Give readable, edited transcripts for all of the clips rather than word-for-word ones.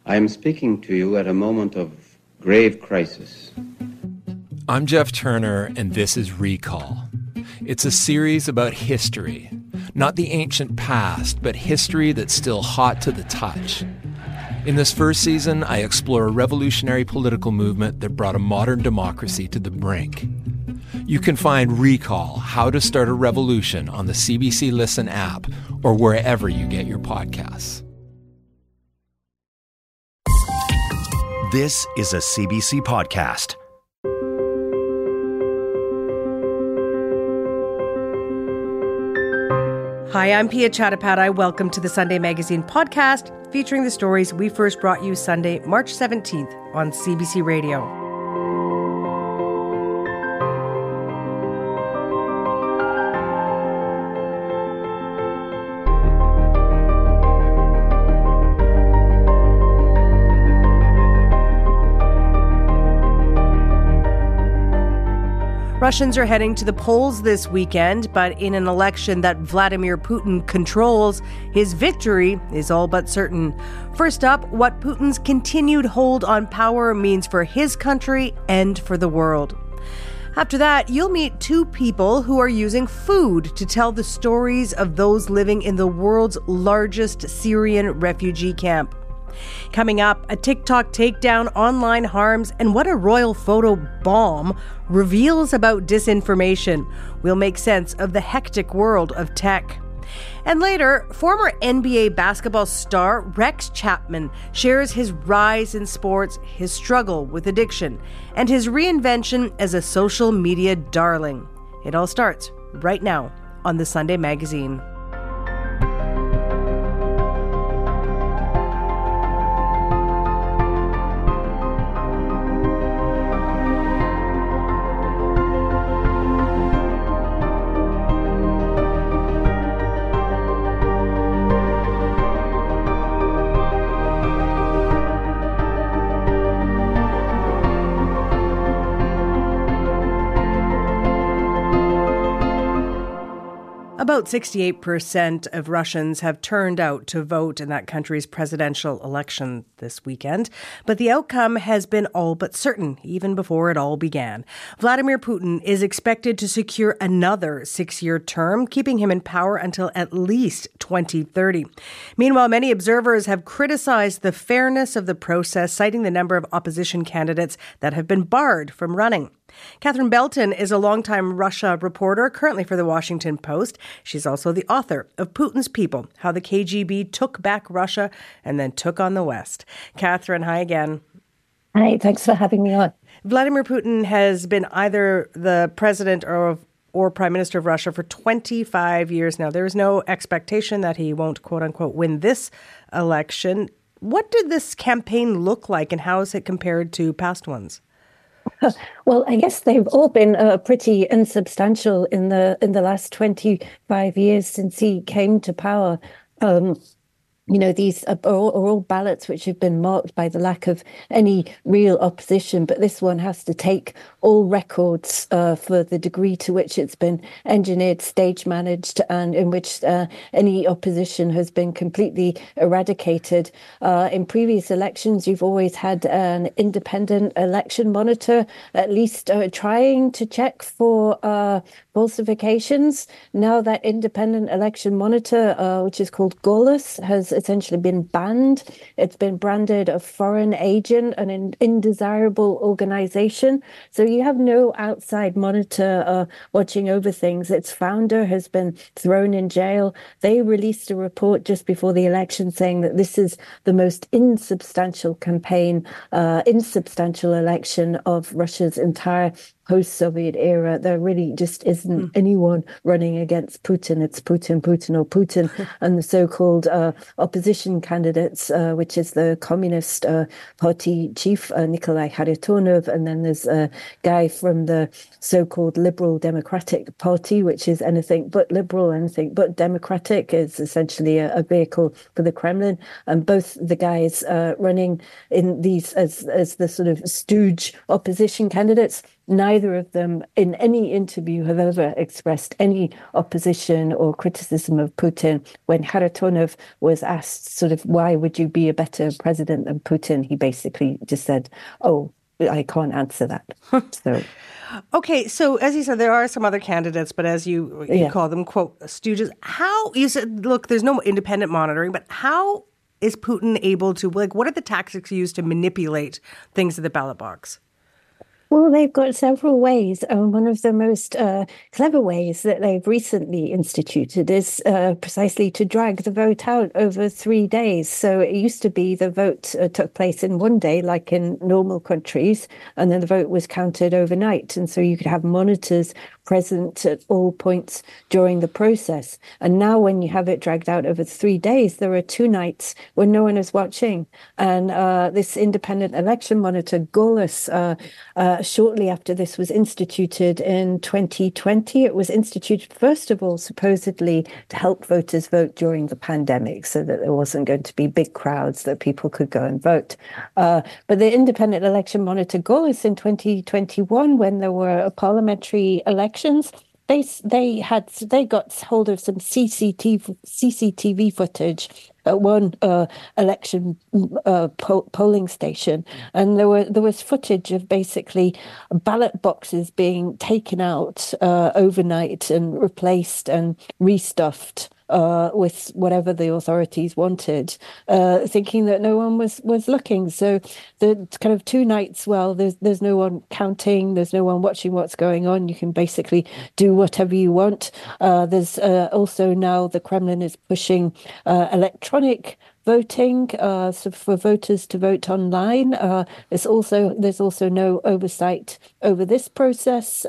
I am speaking to you at a moment of grave crisis. I'm Jeff Turner, and this is Recall. It's a series about history. Not the ancient past, but history that's still hot to the touch. In this first season, I explore a revolutionary political movement that brought a modern democracy to the brink. You can find Recall, How to Start a Revolution on the CBC Listen app or wherever you get your podcasts. This is a CBC podcast. Hi, I'm Pia Chattopadhyay. Welcome to the Sunday Magazine podcast, featuring the stories we first brought you Sunday, March 17th on CBC Radio. Russians are heading to the polls this weekend, but in an election that Vladimir Putin controls, his victory is all but certain. First up, what Putin's continued hold on power means for his country and for the world. After that, you'll meet two people who are using food to tell the stories of those living in the world's largest Syrian refugee camp. Coming up, a TikTok takedown, online harms, and what a royal photo bomb reveals about disinformation. We'll make sense of the hectic world of tech. And later, former NBA basketball star Rex Chapman shares his rise in sports, his struggle with addiction, and his reinvention as a social media darling. It all starts right now on the Sunday Magazine. About 68% of Russians have turned out to vote in that country's presidential election this weekend, but the outcome has been all but certain, even before it all began. Vladimir Putin is expected to secure another 6-year term, keeping him in power until at least 2030. Meanwhile, many observers have criticized the fairness of the process, citing the number of opposition candidates that have been barred from running. Catherine Belton is a longtime Russia reporter, currently for The Washington Post. She's also the author of Putin's People, How the KGB Took Back Russia and Then Took on the West. Catherine, hi again. Hi, thanks for having me on. Vladimir Putin has been either the president or prime minister of Russia for 25 years now. There is no expectation that he won't, quote unquote, win this election. What did this campaign look like, and how is it compared to past ones? Well, I guess they've all been pretty insubstantial in the last 25 years since he came to power. These are all ballots which have been marked by the lack of any real opposition. But this one has to take all records for the degree to which it's been engineered, stage managed, and in which any opposition has been completely eradicated. In previous elections, you've always had an independent election monitor, at least trying to check for falsifications. Now that independent election monitor, which is called Golos, has essentially been banned. It's been branded a foreign agent, an undesirable organization. So you have no outside monitor watching over things. Its founder has been thrown in jail. They released a report just before the election saying that this is the most insubstantial election of Russia's entire post-Soviet era. There really just isn't anyone running against Putin. It's Putin, Putin, or Putin, and the so-called opposition candidates, which is the Communist Party chief, Nikolai Kharitonov, and then there's a guy from the so-called Liberal Democratic Party, which is anything but liberal, anything but democratic. Is essentially a vehicle for the Kremlin, and both the guys running in these as the sort of stooge opposition candidates neither of them in any interview have ever expressed any opposition or criticism of Putin. When Kharitonov was asked sort of, why would you be a better president than Putin? He basically just said, oh, I can't answer that. So. Okay, so as you said, there are some other candidates, but as you call them, quote, stooges. How, you said, look, there's no independent monitoring, but how is Putin able to, like, what are the tactics used to manipulate things in the ballot box? Well, they've got several ways. One of the most clever ways that they've recently instituted is precisely to drag the vote out over 3 days. So it used to be the vote took place in one day, like in normal countries, and then the vote was counted overnight. And so you could have monitors present at all points during the process. And now when you have it dragged out over 3 days, there are 2 nights when no one is watching. And this independent election monitor, Golis, shortly after this was instituted in 2020, it was instituted, first of all, supposedly to help voters vote during the pandemic so that there wasn't going to be big crowds that people could go and vote. But the independent election monitor, Golis, in 2021, when there were parliamentary elections, they got hold of some CCTV footage at one election polling station, and there was footage of basically ballot boxes being taken out overnight and replaced and restuffed with whatever the authorities wanted, thinking that no one was looking. So the kind of 2 nights, well, there's no one counting, there's no one watching what's going on. You can basically do whatever you want. There's also now the Kremlin is pushing electronic voting, so for voters to vote online. There's also no oversight over this process.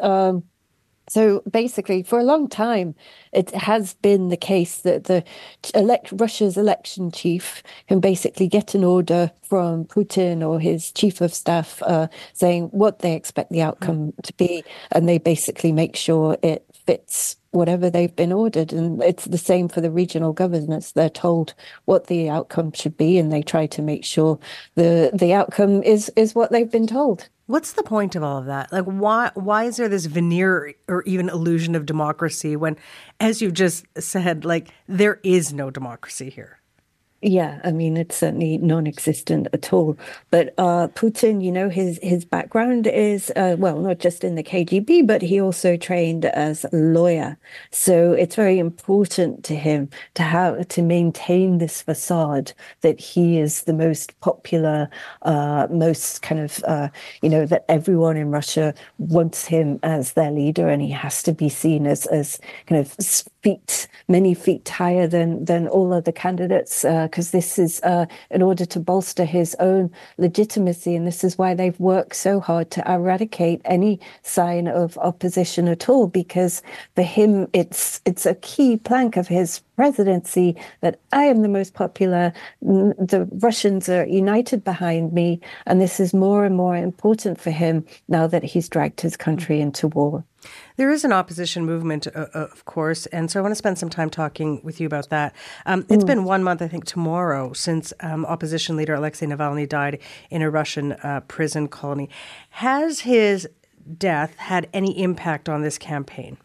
So basically, for a long time, it has been the case that Russia's election chief can basically get an order from Putin or his chief of staff saying what they expect the outcome to be, and they basically make sure it fits whatever they've been ordered. And it's the same for the regional governors. They're told what the outcome should be, and they try to make sure the outcome is what they've been told. What's the point of all of that? Like, why is there this veneer or even illusion of democracy when, as you just said, like, there is no democracy here? Yeah, I mean, it's certainly non-existent at all. But Putin, his background is, well, not just in the KGB, but he also trained as a lawyer. So it's very important to him to maintain this facade that he is the most popular, most kind of, that everyone in Russia wants him as their leader, and he has to be seen as kind of many feet higher than all other candidates, because this is in order to bolster his own legitimacy. And this is why they've worked so hard to eradicate any sign of opposition at all, because for him, it's a key plank of his presidency that I am the most popular. The Russians are united behind me. And this is more and more important for him now that he's dragged his country into war. There is an opposition movement, of course, and so I want to spend some time talking with you about that. It's been 1 month, I think, tomorrow, since opposition leader Alexei Navalny died in a Russian prison colony. Has his death had any impact on this campaign?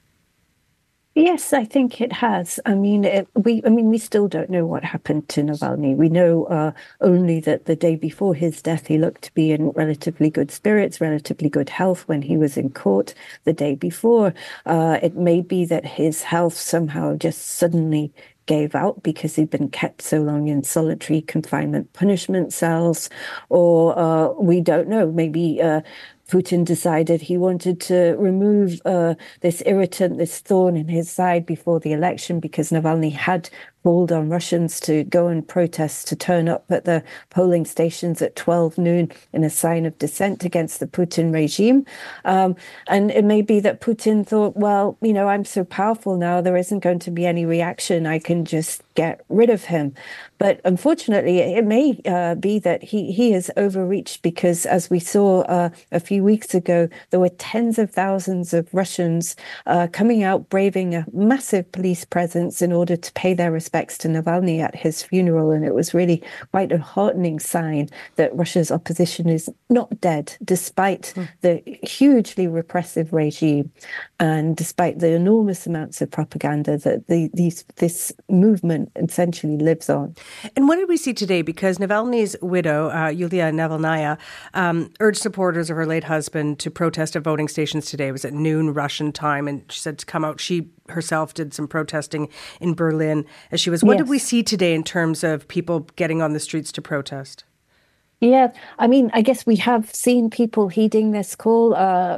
Yes, I think it has. I mean, we still don't know what happened to Navalny. We know only that the day before his death, he looked to be in relatively good spirits, relatively good health when he was in court the day before. It may be that his health somehow just suddenly gave out because he'd been kept so long in solitary confinement punishment cells, or we don't know. Maybe Putin decided he wanted to remove this irritant, this thorn in his side before the election, because Navalny had called on Russians to go and protest, to turn up at the polling stations at 12 noon in a sign of dissent against the Putin regime. And it may be that Putin thought, well, I'm so powerful now, there isn't going to be any reaction. I can just get rid of him. But unfortunately, it may be that he has overreached, because as we saw a few weeks ago, there were tens of thousands of Russians coming out, braving a massive police presence in order to pay their respects respects to Navalny at his funeral, and it was really quite a heartening sign that Russia's opposition is not dead, despite the hugely repressive regime and despite the enormous amounts of propaganda that this movement essentially lives on. And what did we see today? Because Navalny's widow, Yulia Navalnaya, urged supporters of her late husband to protest at voting stations today. It was at noon Russian time, and she said to come out. She herself did some protesting in Berlin as she was. What did we see today in terms of people getting on the streets to protest? Yeah, I mean, I guess we have seen people heeding this call.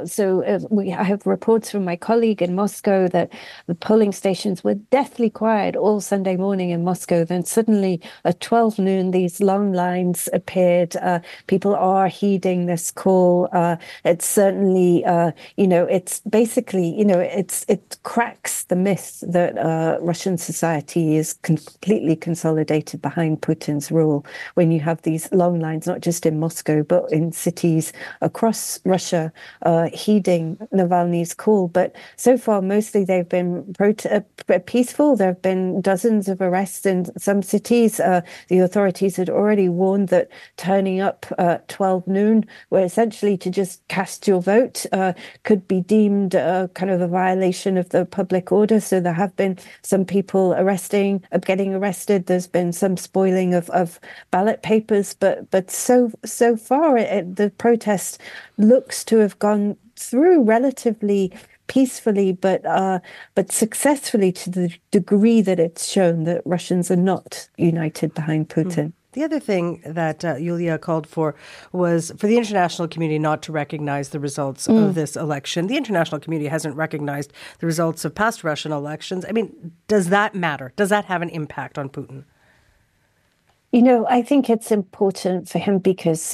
I have reports from my colleague in Moscow that the polling stations were deathly quiet all Sunday morning in Moscow. Then suddenly at 12 noon, these long lines appeared. People are heeding this call. It's certainly, it's basically, it cracks the myth that Russian society is completely consolidated behind Putin's rule when you have these long lines, not just in Moscow, but in cities across Russia, heeding Navalny's call. But so far, mostly they've been peaceful. There have been dozens of arrests in some cities. The authorities had already warned that turning up at 12 noon, where essentially to just cast your vote, could be deemed kind of a violation of the public order. So there have been some people getting arrested. There's been some spoiling of ballot papers, but so far the protest looks to have gone through relatively peacefully, but successfully to the degree that it's shown that Russians are not united behind Putin. The other thing that Yulia called for was for the international community not to recognize the results of this election. The international community hasn't recognized the results of past Russian elections. I mean, does that matter? Does that have an impact on Putin? I think it's important for him because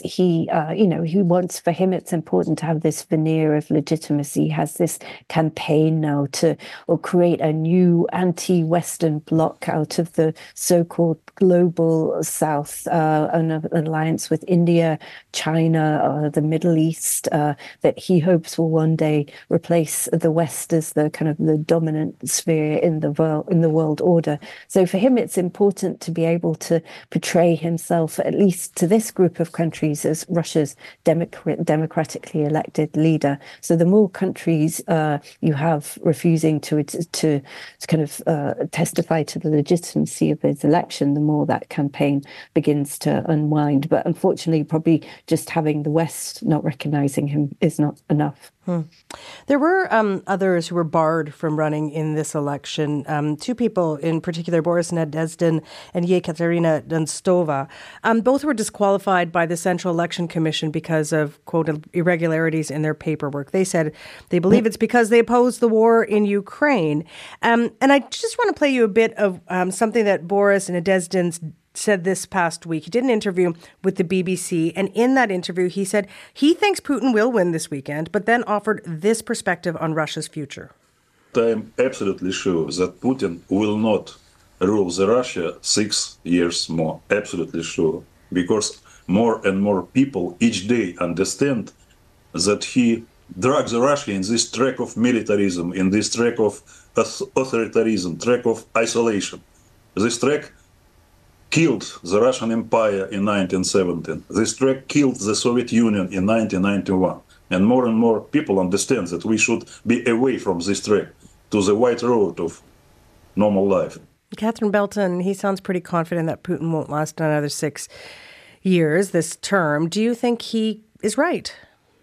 for him it's important to have this veneer of legitimacy. He has this campaign now to create a new anti-Western bloc out of the so-called global South, an alliance with India, China, the Middle East, that he hopes will one day replace the West as the kind of the dominant sphere in the world order. So for him, it's important to be able to portray himself, at least to this group of countries, as Russia's democratically elected leader. So the more countries you have refusing to kind of testify to the legitimacy of his election, the more that campaign begins to unwind. But unfortunately, probably just having the West not recognizing him is not enough. There were others who were barred from running in this election. Two people in particular, Boris Nadezhdin and Yekaterina Dunstova. Both were disqualified by the Central Election Commission because of, quote, irregularities in their paperwork. They said they believe it's because they oppose the war in Ukraine. And I just want to play you a bit of something that Boris Nadezhdin said this past week. He did an interview with the BBC, and in that interview, he said he thinks Putin will win this weekend, but then offered this perspective on Russia's future. I'm absolutely sure that Putin will not rule the Russia 6 years more. Absolutely sure. Because more and more people each day understand that he drags Russia in this track of militarism, in this track of authoritarianism, track of isolation. This track killed the Russian Empire in 1917. This track killed the Soviet Union in 1991. And more people understand that we should be away from this track to the white road of normal life. Catherine Belton, he sounds pretty confident that Putin won't last another 6 years, this term. Do you think he is right?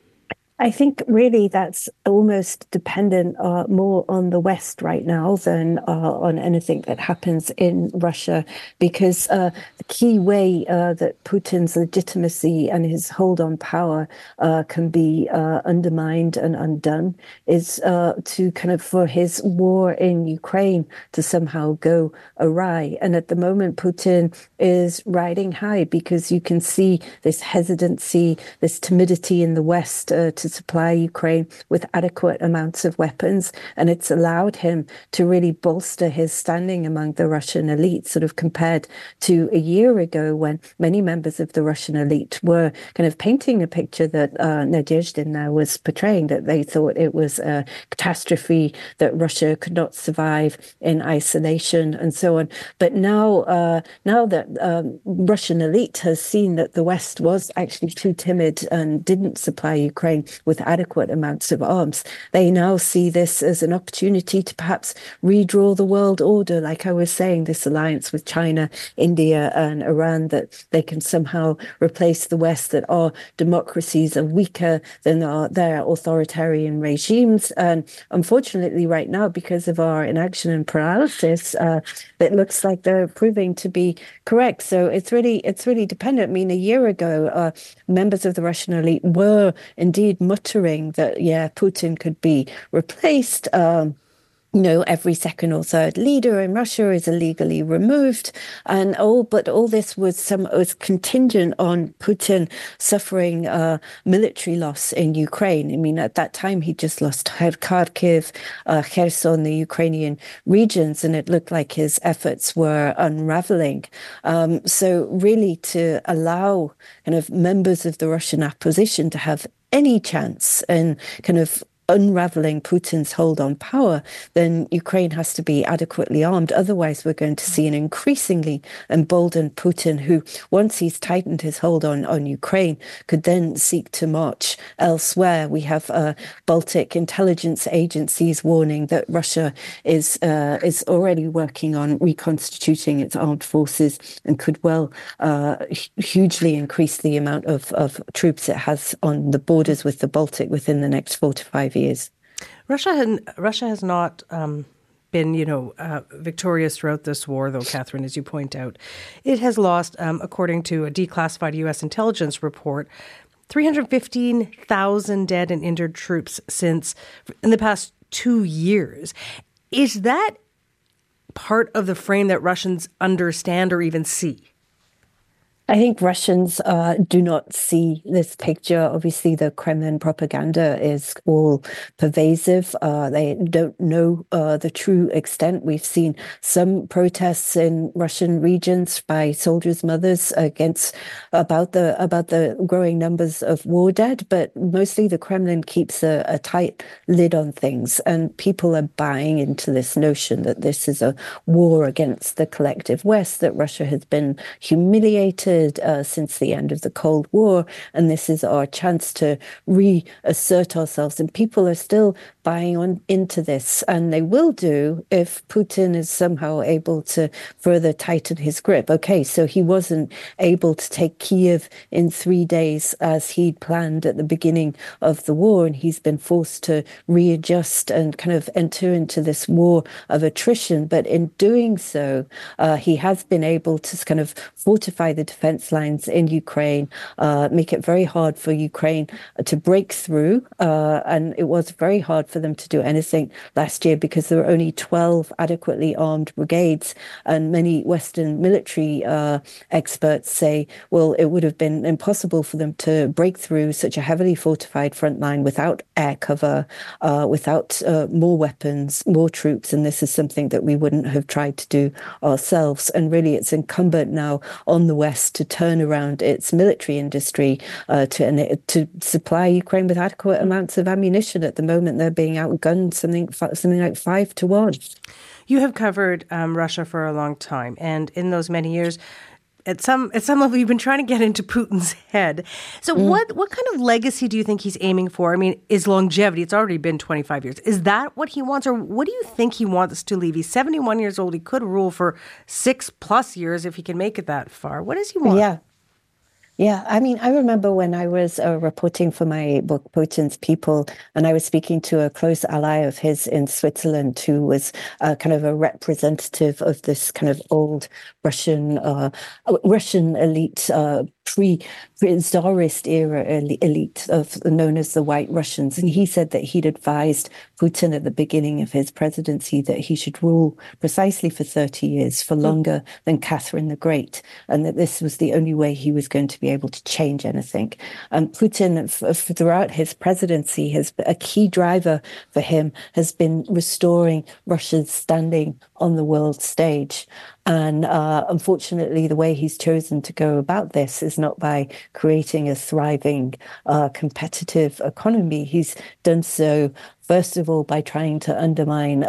I think really that's almost dependent more on the West right now than on anything that happens in Russia, because the key way that Putin's legitimacy and his hold on power can be undermined and undone is to kind of for his war in Ukraine to somehow go awry. And at the moment, Putin is riding high because you can see this hesitancy, this timidity in the West to to supply Ukraine with adequate amounts of weapons, and it's allowed him to really bolster his standing among the Russian elite, sort of compared to a year ago when many members of the Russian elite were kind of painting a picture that Nadeždin now was portraying, that they thought it was a catastrophe, that Russia could not survive in isolation and so on. But now that Russian elite has seen that the West was actually too timid and didn't supply Ukraine with adequate amounts of arms, they now see this as an opportunity to perhaps redraw the world order. Like I was saying, this alliance with China, India, and Iran, that they can somehow replace the West, that our democracies are weaker than their authoritarian regimes. And unfortunately, right now, because of our inaction and paralysis, it looks like they're proving to be correct. So it's really dependent. I mean, a year ago, members of the Russian elite were indeed muttering that, yeah, Putin could be replaced. Every second or third leader in Russia is illegally removed, but all this was contingent on Putin suffering military loss in Ukraine. I mean, at that time he just lost Kharkiv, Kherson, the Ukrainian regions, and it looked like his efforts were unraveling. So really, to allow kind of members of the Russian opposition to have any chance in kind of unraveling Putin's hold on power, then Ukraine has to be adequately armed. Otherwise, we're going to see an increasingly emboldened Putin who, once he's tightened his hold on Ukraine, could then seek to march elsewhere. We have Baltic intelligence agencies warning that Russia is already working on reconstituting its armed forces and could well hugely increase the amount of troops it has on the borders with the Baltic within the next 4 to 5 years. Russia has not been, victorious throughout this war, though, Catherine, as you point out. It has lost, according to a declassified U.S. intelligence report, 315,000 dead and injured troops in the past 2 years. Is that part of the frame that Russians understand or even see? I think Russians do not see this picture. Obviously, the Kremlin propaganda is all pervasive. They don't know the true extent. We've seen some protests in Russian regions by soldiers' mothers about the growing numbers of war dead, but mostly the Kremlin keeps a tight lid on things, and people are buying into this notion that this is a war against the collective West, that Russia has been humiliated since the end of the Cold War, and this is our chance to reassert ourselves. And people are still buying into this, and they will do if Putin is somehow able to further tighten his grip. Okay, so he wasn't able to take Kiev in 3 days as he'd planned at the beginning of the war, and he's been forced to readjust and kind of enter into this war of attrition. But in doing so, he has been able to kind of fortify the defense lines in Ukraine, make it very hard for Ukraine to break through. And it was very hard for them to do anything last year because there were only 12 adequately armed brigades. And many Western military experts say, well, it would have been impossible for them to break through such a heavily fortified front line without air cover, without more weapons, more troops. And this is something that we wouldn't have tried to do ourselves. And really, it's incumbent now on the West to turn around its military industry to supply Ukraine with adequate amounts of ammunition. At the moment, they're being outgunned something like 5 to 1. You have covered Russia for a long time, and in those many years, at some level, you've been trying to get into Putin's head. So what kind of legacy do you think he's aiming for? I mean, is longevity, it's already been 25 years. Is that what he wants, or what do you think he wants to leave? He's 71 years old. He could rule for 6+ years if he can make it that far. What does he want? Yeah, I mean, I remember when I was reporting for my book, Putin's People, and I was speaking to a close ally of his in Switzerland who was kind of a representative of this kind of old Russian elite pre-Tsarist era elite known as the White Russians. And he said that he'd advised Putin at the beginning of his presidency that he should rule precisely for 30 years, for longer than Catherine the Great, and that this was the only way he was going to be able to change anything. And Putin, throughout his presidency, a key driver for him has been restoring Russia's standing on the world stage. And unfortunately, the way he's chosen to go about this is not by creating a thriving, competitive economy. He's done so, first of all, by trying to undermine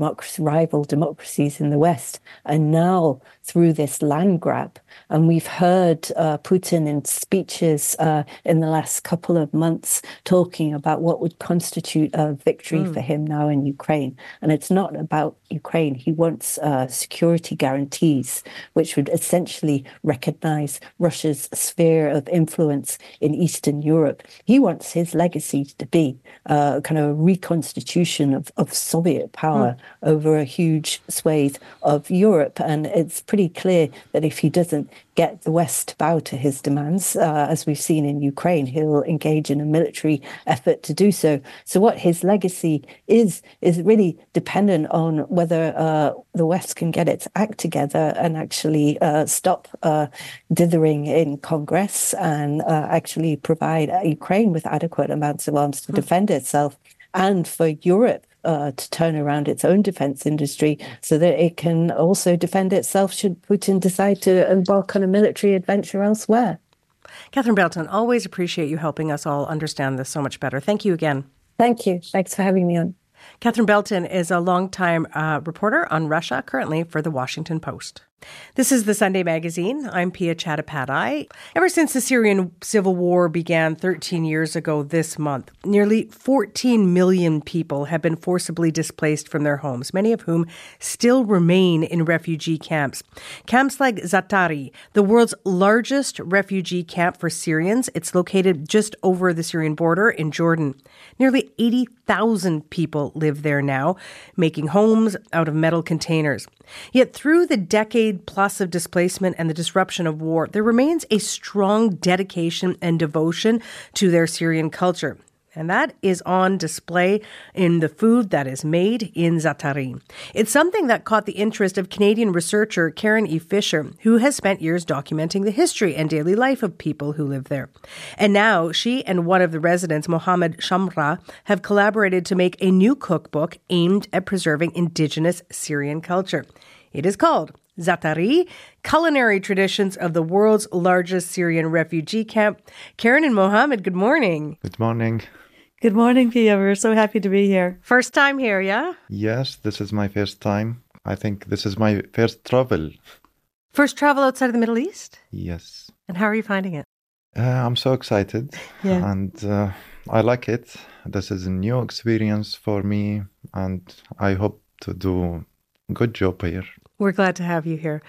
rival democracies in the West, and now through this land grab. And we've heard Putin in speeches in the last couple of months talking about what would constitute a victory for him now in Ukraine. And it's not about Ukraine. He wants security guarantees, which would essentially recognize Russia's sphere of influence in Eastern Europe. He wants his legacy to be kind of a reconstitution of Soviet power over a huge swathe of Europe. And it's pretty clear that if he doesn't get the West to bow to his demands, as we've seen in Ukraine, he'll engage in a military effort to do so. So what his legacy is really dependent on whether the West can get its act together and actually stop dithering in Congress and actually provide Ukraine with adequate amounts of arms to defend itself, and for Europe to turn around its own defense industry so that it can also defend itself should Putin decide to embark on a military adventure elsewhere. Catherine Belton, always appreciate you helping us all understand this so much better. Thank you again. Thank you. Thanks for having me on. Catherine Belton is a longtime reporter on Russia, currently for The Washington Post. This is the Sunday Magazine. I'm Pia Chattopadhyay. Ever since the Syrian civil war began 13 years ago this month, nearly 14 million people have been forcibly displaced from their homes, many of whom still remain in refugee camps. Camps like Zaatari, the world's largest refugee camp for Syrians. It's located just over the Syrian border in Jordan. Nearly 80,000 people live there now, making homes out of metal containers. Yet through the decade plus of displacement and the disruption of war, there remains a strong dedication and devotion to their Syrian culture. And that is on display in the food that is made in Zaatari. It's something that caught the interest of Canadian researcher Karen E. Fisher, who has spent years documenting the history and daily life of people who live there. And now she and one of the residents, Mohammed Shamra, have collaborated to make a new cookbook aimed at preserving indigenous Syrian culture. It is called Zaatari, Culinary Traditions of the World's Largest Syrian Refugee Camp. Karen and Mohammed, good morning. Good morning. Good morning, Pia. We're so happy to be here. First time here, yeah? Yes, this is my first time. I think this is my first travel. First travel outside of the Middle East? Yes. And how are you finding it? I'm so excited. Yeah. And I like it. This is a new experience for me, and I hope to do a good job here. We're glad to have you here.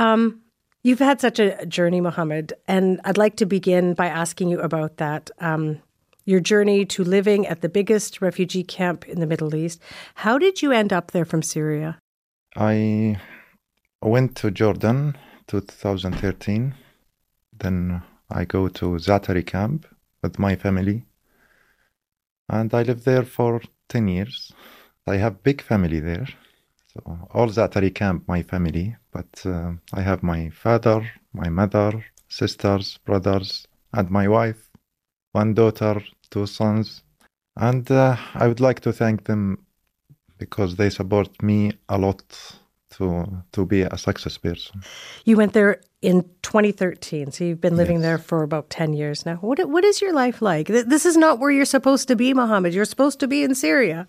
You've had such a journey, Mohammed, and I'd like to begin by asking you about that. Your journey to living at the biggest refugee camp in the Middle East. How did you end up there from Syria? I went to Jordan 2013. Then I go to Zaatari camp with my family. And I lived there for 10 years. I have big family there. So all Zaatari camp, my family. But I have my father, my mother, sisters, brothers, and my wife, one daughter, 2 sons. And I would like to thank them because they support me a lot to be a success person. You went there in 2013, so you've been living Yes. there for about 10 years now. What is your life like? This is not where you're supposed to be, Mohammed. You're supposed to be in Syria.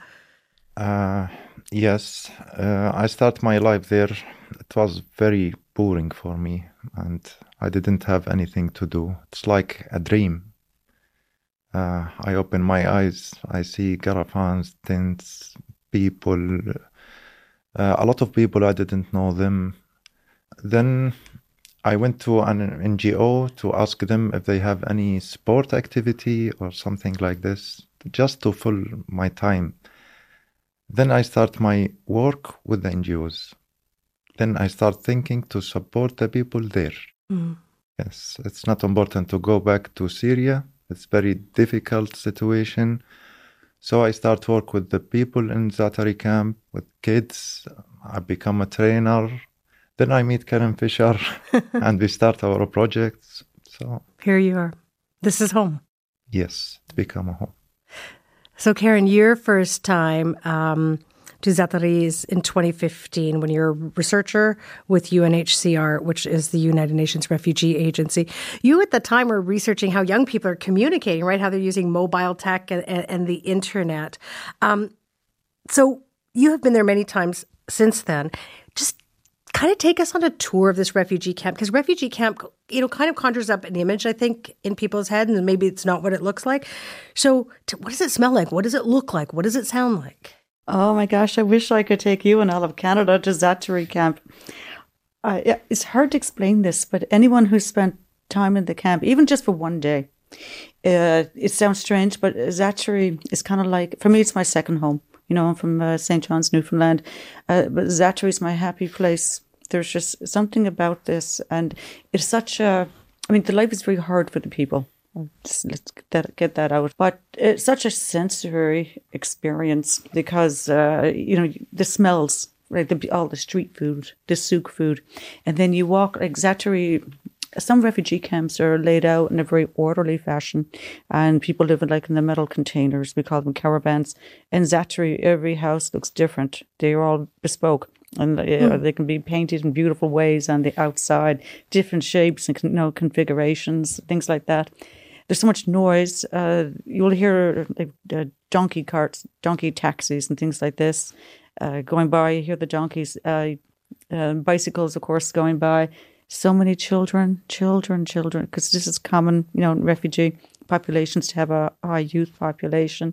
Yes, I start my life there. It was very boring for me, and I didn't have anything to do. It's like a dream. I open my eyes, I see caravans, tents, people, a lot of people, I didn't know them. Then I went to an NGO to ask them if they have any sport activity or something like this, just to fill my time. Then I start my work with the NGOs. Then I start thinking to support the people there. Yes, it's not important to go back to Syria. It's very difficult situation. So I start work with the people in Zaatari camp, with kids. I become a trainer. Then I meet Karen Fisher and we start our projects. So here you are. This is home. Yes, it's become a home. So Karen, your first time to Zaatari is in 2015 when you're a researcher with UNHCR, which is the United Nations Refugee Agency. You at the time were researching how young people are communicating, right? How they're using mobile tech and the internet. So you have been there many times since then. Just kind of take us on a tour of this refugee camp, because refugee camp, kind of conjures up an image, I think, in people's heads, and maybe it's not what it looks like. So what does it smell like? What does it look like? What does it sound like? Oh my gosh, I wish I could take you and all of Canada to Zaatari camp. It's hard to explain this, but anyone who's spent time in the camp, even just for one day, it sounds strange, but Zaatari is kind of like, for me, it's my second home. I'm from St. John's, Newfoundland, but Zaatari is my happy place. There's just something about this, and it's such the life is very hard for the people. Let's get that out. But it's such a sensory experience because, the smells, right? All the street food, the souk food. And then you walk, like Zaatari, some refugee camps are laid out in a very orderly fashion and people live in the metal containers. We call them caravans. In Zaatari, every house looks different. They're all bespoke. And they can be painted in beautiful ways on the outside, different shapes and configurations, things like that. There's so much noise. You'll hear donkey carts, donkey taxis and things like this going by. You hear the donkeys, bicycles, of course, going by. So many children, because this is common, in refugee populations to have a high youth population.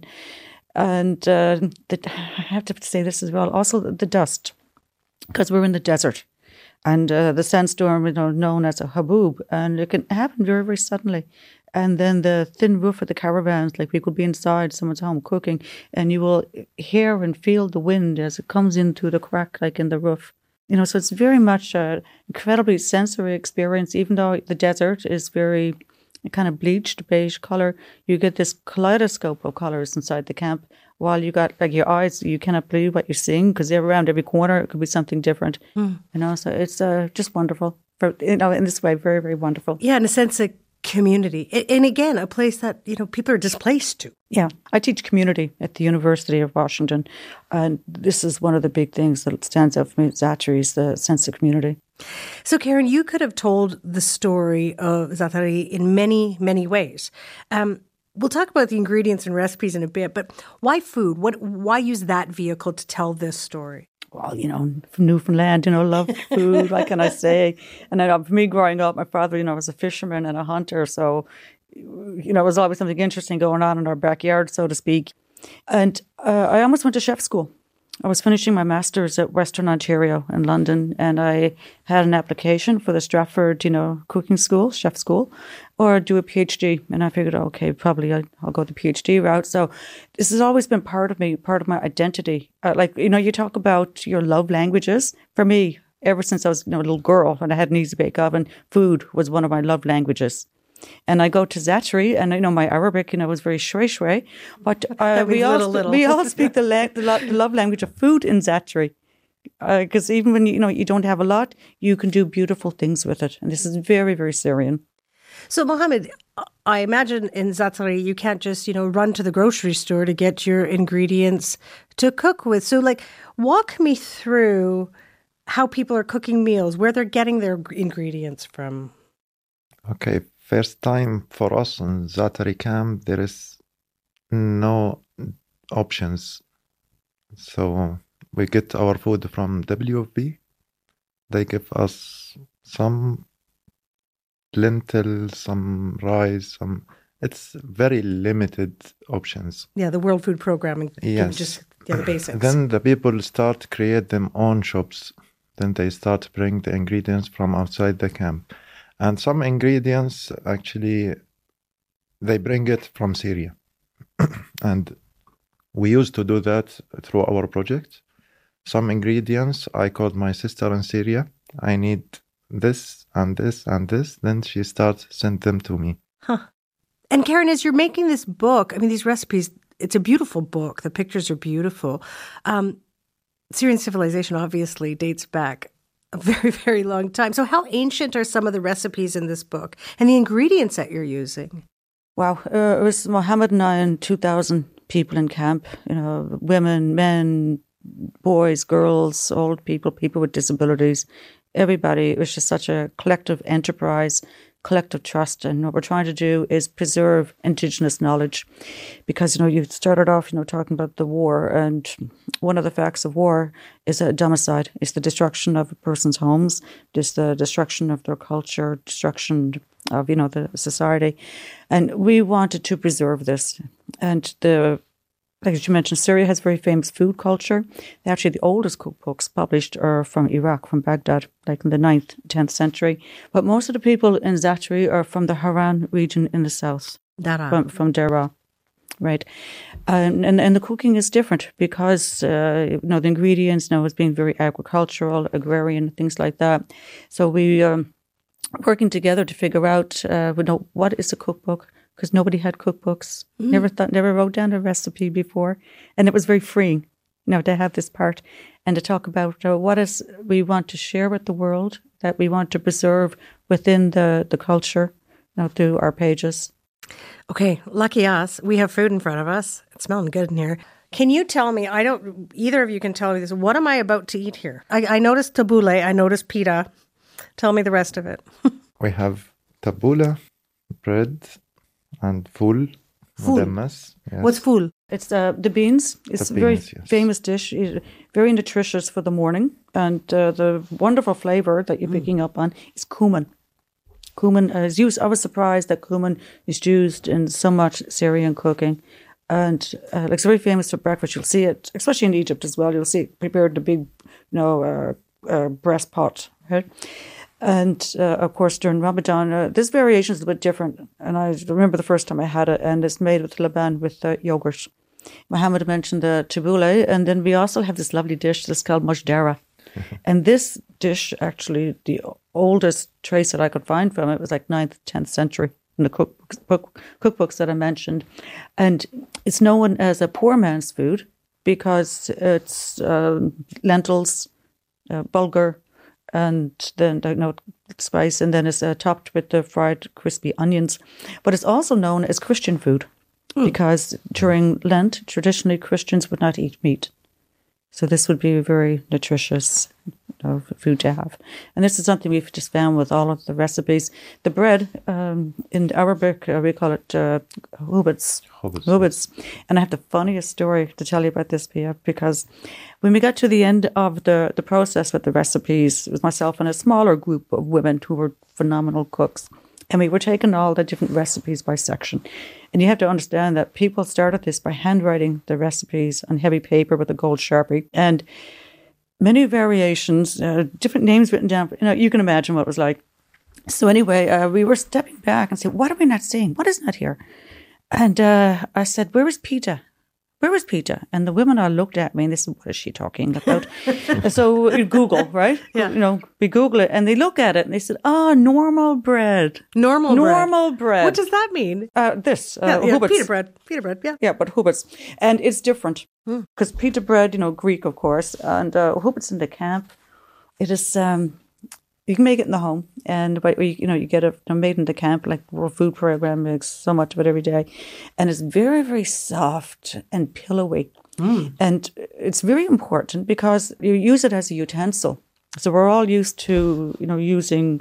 And I have to say this as well, also the dust, because we're in the desert. And the sandstorm, known as a haboob, and it can happen very, very suddenly. And then the thin roof of the caravans, we could be inside someone's home cooking, and you will hear and feel the wind as it comes into the crack, in the roof. So it's very much an incredibly sensory experience, even though the desert is very kind of bleached beige color. You get this kaleidoscope of colors inside the camp, while you got your eyes, you cannot believe what you're seeing because they're around every corner. It could be something different. So it's just wonderful. In this way, very, very wonderful. Yeah, in a sense, a community. And again, a place that, people are displaced to. Yeah, I teach community at the University of Washington. And this is one of the big things that stands out for me at Zaatari is the sense of community. So, Karen, you could have told the story of Zaatari in many, many ways. We'll talk about the ingredients and recipes in a bit, but why food? Why use that vehicle to tell this story? Well, from Newfoundland, love food, what can I say? And for me growing up, my father, was a fisherman and a hunter. So, there was always something interesting going on in our backyard, so to speak. And I almost went to chef school. I was finishing my master's at Western Ontario in London, and I had an application for the Stratford, cooking school, chef school, or do a PhD. And I figured, okay, probably I'll go the PhD route. So this has always been part of me, part of my identity. You talk about your love languages. For me, ever since I was a little girl, when I had an easy bake oven, food was one of my love languages. And I go to Zaatari, and my Arabic, was very shway, but we all speak the love language of food in Zaatari, because even when you don't have a lot, you can do beautiful things with it, and this is very, very Syrian. So, Mohammed, I imagine in Zaatari you can't just run to the grocery store to get your ingredients to cook with. So, walk me through how people are cooking meals, where they're getting their ingredients from. Okay. First time for us in Zaatari camp, there is no options. So we get our food from WFP. They give us some lentils, some rice, it's very limited options. Yeah, the World Food Programme. Yes. Just the basics. Then the people start create their own shops. Then they start bring the ingredients from outside the camp. And some ingredients, actually, they bring it from Syria. And we used to do that through our project. Some ingredients, I called my sister in Syria. I need this and this and this. Then she starts send them to me. And Karen, as you're making this book, I mean, these recipes, it's a beautiful book. The pictures are beautiful. Syrian civilization obviously dates back a very, very long time. So how ancient are some of the recipes in this book and the ingredients that you're using? Wow. It was Mohammed and I and 2,000 people in camp, women, men, boys, girls, old people, people with disabilities, everybody. It was just such a collective enterprise, collective trust. And what we're trying to do is preserve Indigenous knowledge because, you started off, talking about the war. And one of the facts of war is a domicide. It's the destruction of a person's homes. It's the destruction of their culture, destruction of, the society. And we wanted to preserve this. And like you mentioned, Syria has very famous food culture. Actually, the oldest cookbooks published are from Iraq, from Baghdad, like in the 9th, 10th century. But most of the people in Zaatari are from the Haran region in the south, from Deraa, right? And the cooking is different because, the ingredients now is being very agricultural, agrarian, things like that. So we working together to figure out, what is a cookbook? Because nobody had cookbooks, never wrote down a recipe before. And it was very freeing, to have this part and to talk about what is we want to share with the world, that we want to preserve within the culture, through our pages. Okay, lucky us. We have food in front of us. It's smelling good in here. Can you tell me, either of you can tell me this, what am I about to eat here? I noticed tabbouleh, I noticed pita. Tell me the rest of it. We have tabbouleh, bread, and ful. Yes. What's ful? It's the beans. It's a very yes. famous dish, very nutritious for the morning. And the wonderful flavor that you're picking up on is cumin. Cumin is used. I was surprised that cumin is used in so much Syrian cooking. And it's very famous for breakfast. You'll see it, especially in Egypt as well. You'll see it prepared in a big, breast pot, right? And, of course, during Ramadan, this variation is a bit different. And I remember the first time I had it, and it's made with laban, with yogurt. Mohammed mentioned the tabbouleh, and then we also have this lovely dish that's called mojdara. And this dish, actually, the oldest trace that I could find from it was like 9th, 10th century in the cookbooks that I mentioned. And it's known as a poor man's food because it's lentils, bulgur, and then spice, and then it's topped with the fried crispy onions. But it's also known as Christian food because during Lent, traditionally Christians would not eat meat. So this would be a very nutritious food to have. And this is something we've just found with all of the recipes. The bread, in Arabic, we call it hubats. And I have the funniest story to tell you about this, Pia, because when we got to the end of the process with the recipes, it was myself and a smaller group of women who were phenomenal cooks. And we were taking all the different recipes by section. And you have to understand that people started this by handwriting the recipes on heavy paper with a gold Sharpie. And many variations, different names written down. You can imagine what it was like. So anyway, we were stepping back and saying, what are we not seeing? What is not here? And I said, where is pita? Where was pita? And the women all looked at me and they said, what is she talking about? So we Google, right? Yeah. We Google it and they look at it and they said, normal bread. Normal bread. What does that mean? Hubats. Pita bread, yeah. Yeah, but hubats. And it's different because pita bread, Greek, of course, and hubats in the camp, it is... you can make it in the home, but you get it made in the camp. Like World Food Program makes so much of it every day, and it's very, very soft and pillowy, and it's very important because you use it as a utensil. So we're all used to using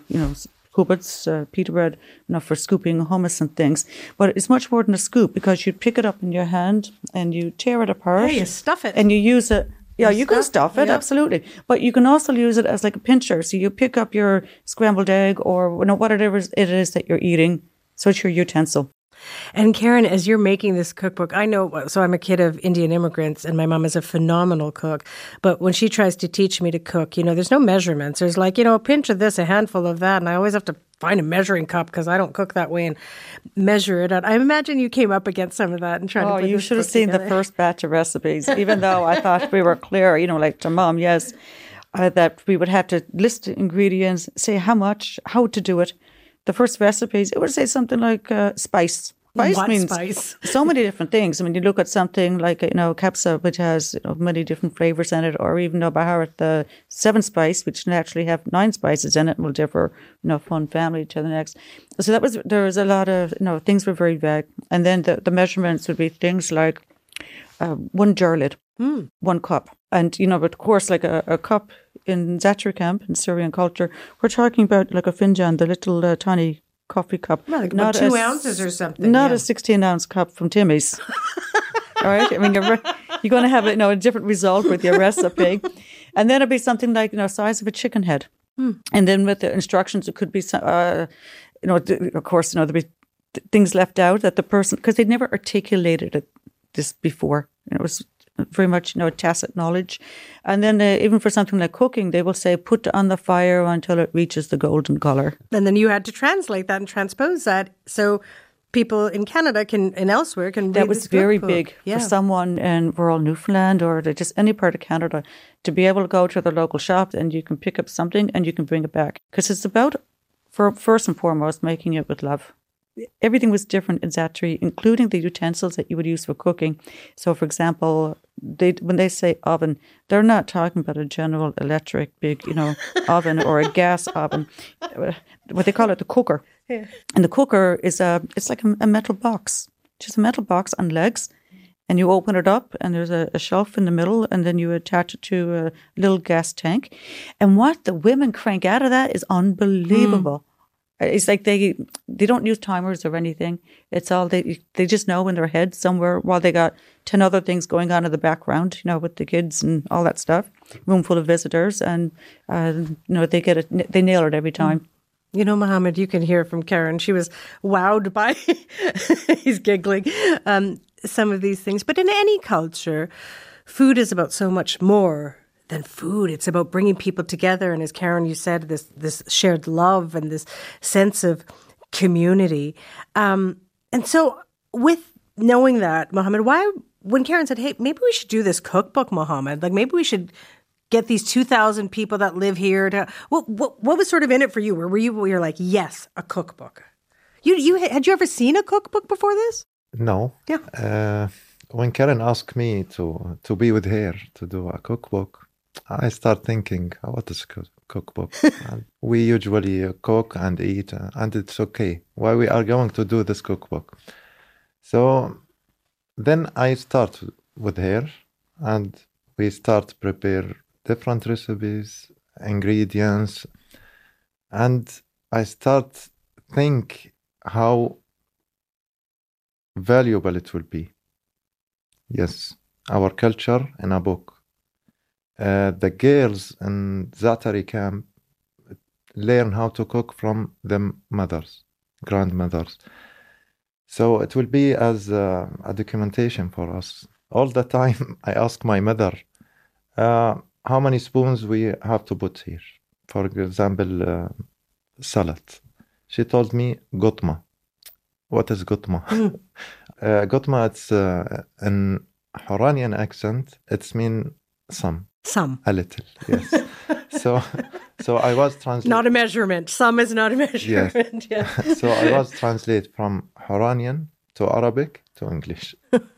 hubats, pita bread, for scooping hummus and things, but it's much more than a scoop because you pick it up in your hand and you tear it apart. Yeah, you stuff it, and you use it. Yeah, you can stuff it, absolutely. But you can also use it as like a pincher. So you pick up your scrambled egg or whatever it is that you're eating. So it's your utensil. And Karen, as you're making this cookbook, I know, so I'm a kid of Indian immigrants and my mom is a phenomenal cook. But when she tries to teach me to cook, there's no measurements. There's like, a pinch of this, a handful of that. And I always have to find a measuring cup because I don't cook that way and measure it out. I imagine you came up against some of that and tried to put you should have seen together. The first batch of recipes, even though I thought we were clear, like to Mom, yes. that we would have to list the ingredients, say how much, how to do it. The first recipes, it would say something like spice. Spice What means spice? so many different things. I mean, you look at something like, kapsa, which has many different flavors in it, or even Baharat, the 7 spice, which naturally have 9 spices in it and will differ, from family to the next. So there was a lot of, things were very vague. And then the measurements would be things like 1 jarlid, 1 cup. And, but of course, like a cup in Zatari camp, in Syrian culture, we're talking about like a finjan, the little tiny coffee cup. Well, like about 2 ounces or something. Not a 16-ounce cup from Timmy's. All right? I mean, you're going to have a different result with your recipe. And then it'd be something like, size of a chicken head. And then with the instructions, it could be, of course, there'd be things left out that the person, because they'd never articulated this before. It was very much, tacit knowledge. And then even for something like cooking, they will say, put on the fire until it reaches the golden color. And then you had to translate that and transpose that so people in Canada and elsewhere can read That was this very cookbook. big Yeah. for someone in rural Newfoundland or just any part of Canada to be able to go to the local shop and you can pick up something and you can bring it back. Because it's about, first and foremost, making it with love. Everything was different in Zatari, including the utensils that you would use for cooking. So, for example, when they say oven, they're not talking about a General Electric big, oven or a gas oven. What they call it, the cooker. Yeah. And the cooker is it's like a metal box, just a metal box on legs. And you open it up and there's a shelf in the middle and then you attach it to a little gas tank. And what the women crank out of that is unbelievable. It's like they don't use timers or anything. It's all they just know in their head somewhere while they got 10 other things going on in the background, with the kids and all that stuff. Room full of visitors, and they get it. They nail it every time. Mohammed, you can hear from Karen. She was wowed by, he's giggling, some of these things. But in any culture, food is about so much more than food. It's about bringing people together. And as Karen, you said, this shared love and this sense of community. And so with knowing that, Mohammed, when Karen said, hey, maybe we should do this cookbook, Mohammed, like maybe we should get these 2,000 people that live here to, what was sort of in it for you? Were you like, yes, a cookbook? Had you ever seen a cookbook before this? No. Yeah. When Karen asked me to be with her to do a cookbook, I start thinking, what is a cookbook? And we usually cook and eat, and it's okay. Why we are going to do this cookbook? So then I start with her, and we start prepare different recipes, ingredients, and I start think how valuable it will be. Yes, our culture in a book. The girls in Zatari camp learn how to cook from the mothers, grandmothers. So it will be as a documentation for us. All the time I ask my mother, how many spoons we have to put here? For example, salad. She told me, gutma. What is gutma? Gutma, it's in Horanian accent, it's mean some. Some. A little, yes. So I was translating. Not a measurement. Some is not a measurement. Yes. Yeah. So I was translate from Horanian to Arabic to English.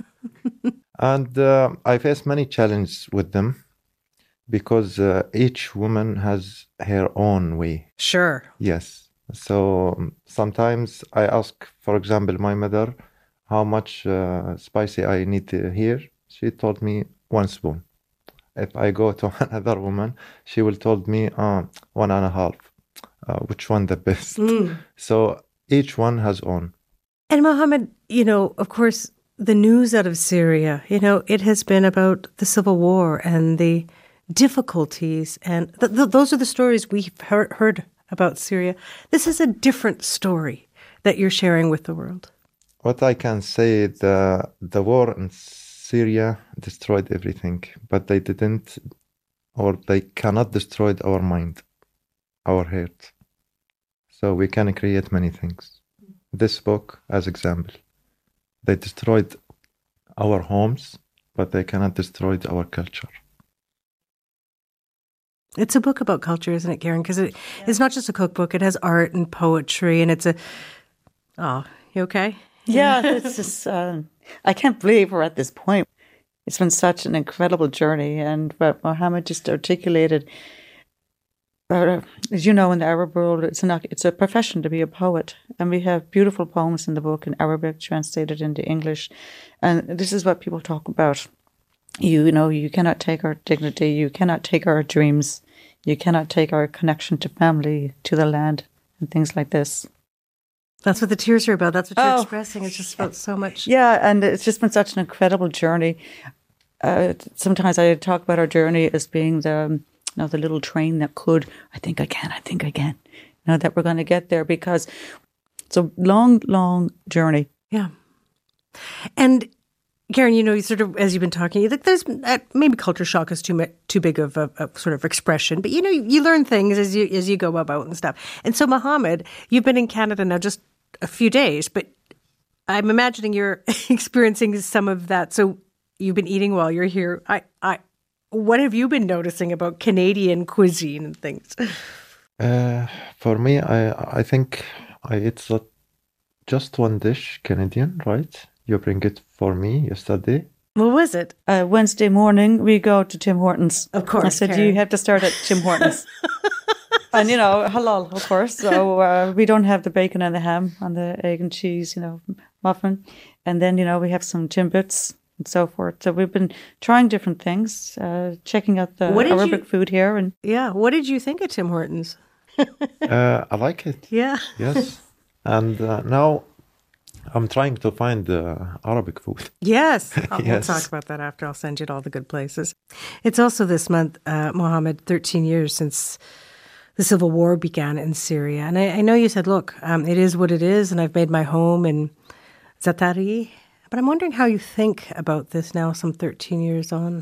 And I faced many challenges with them because each woman has her own way. Sure. Yes. So sometimes I ask, for example, my mother, how much spicy I need here. She told me 1 spoon. If I go to another woman, she will told me 1.5. Which one the best? So each one has own. And Mohammed, of course, the news out of Syria, it has been about the civil war and the difficulties. And those are the stories we've heard about Syria. This is a different story that you're sharing with the world. What I can say, the war in Syria destroyed everything, but they didn't, or they cannot destroy our mind, our heart. So we can create many things. This book, as example, they destroyed our homes, but they cannot destroy our culture. It's a book about culture, isn't it, Karen? Because it's not just a cookbook. It has art and poetry, and it's a... Oh, you okay? Yeah, it's just... I can't believe we're at this point. It's been such an incredible journey, and what Mohammed just articulated... as you know, in the Arab world, it's a profession to be a poet, and we have beautiful poems in the book in Arabic translated into English, and this is what people talk about. You cannot take our dignity, you cannot take our dreams, you cannot take our connection to family, to the land, and things like this. That's what the tears are about. That's what you're expressing. It's just about so much. Yeah, and it's just been such an incredible journey. Sometimes I talk about our journey as being the little train that could, I think I can, that we're going to get there, because it's a long, long journey. Yeah. And Karen, you sort of, as you've been talking, there's maybe culture shock is too big of a sort of expression, but you learn things as you go about and stuff. And so, Mohammed, you've been in Canada now just a few days, but I'm imagining you're experiencing some of that. So you've been eating while you're here. What have you been noticing about Canadian cuisine and things? For me, I think I ate just one dish, Canadian, right? You bring it for me yesterday. What was it? Wednesday morning, we go to Tim Hortons. Of course. I said, Karen. You have to start at Tim Hortons. And, halal, of course. So we don't have the bacon and the ham and the egg and cheese, muffin. And then, we have some Timbits and so forth. So we've been trying different things, checking out the Arabic food here. And yeah. What did you think of Tim Hortons? I like it. Yeah. Yes. And now I'm trying to find Arabic food. Yes. Yes. We'll talk about that after. I'll send you to all the good places. It's also this month, Mohammed, 13 years since the civil war began in Syria. And I know you said, look, it is what it is, and I've made my home in Zaatari. But I'm wondering how you think about this now, some 13 years on.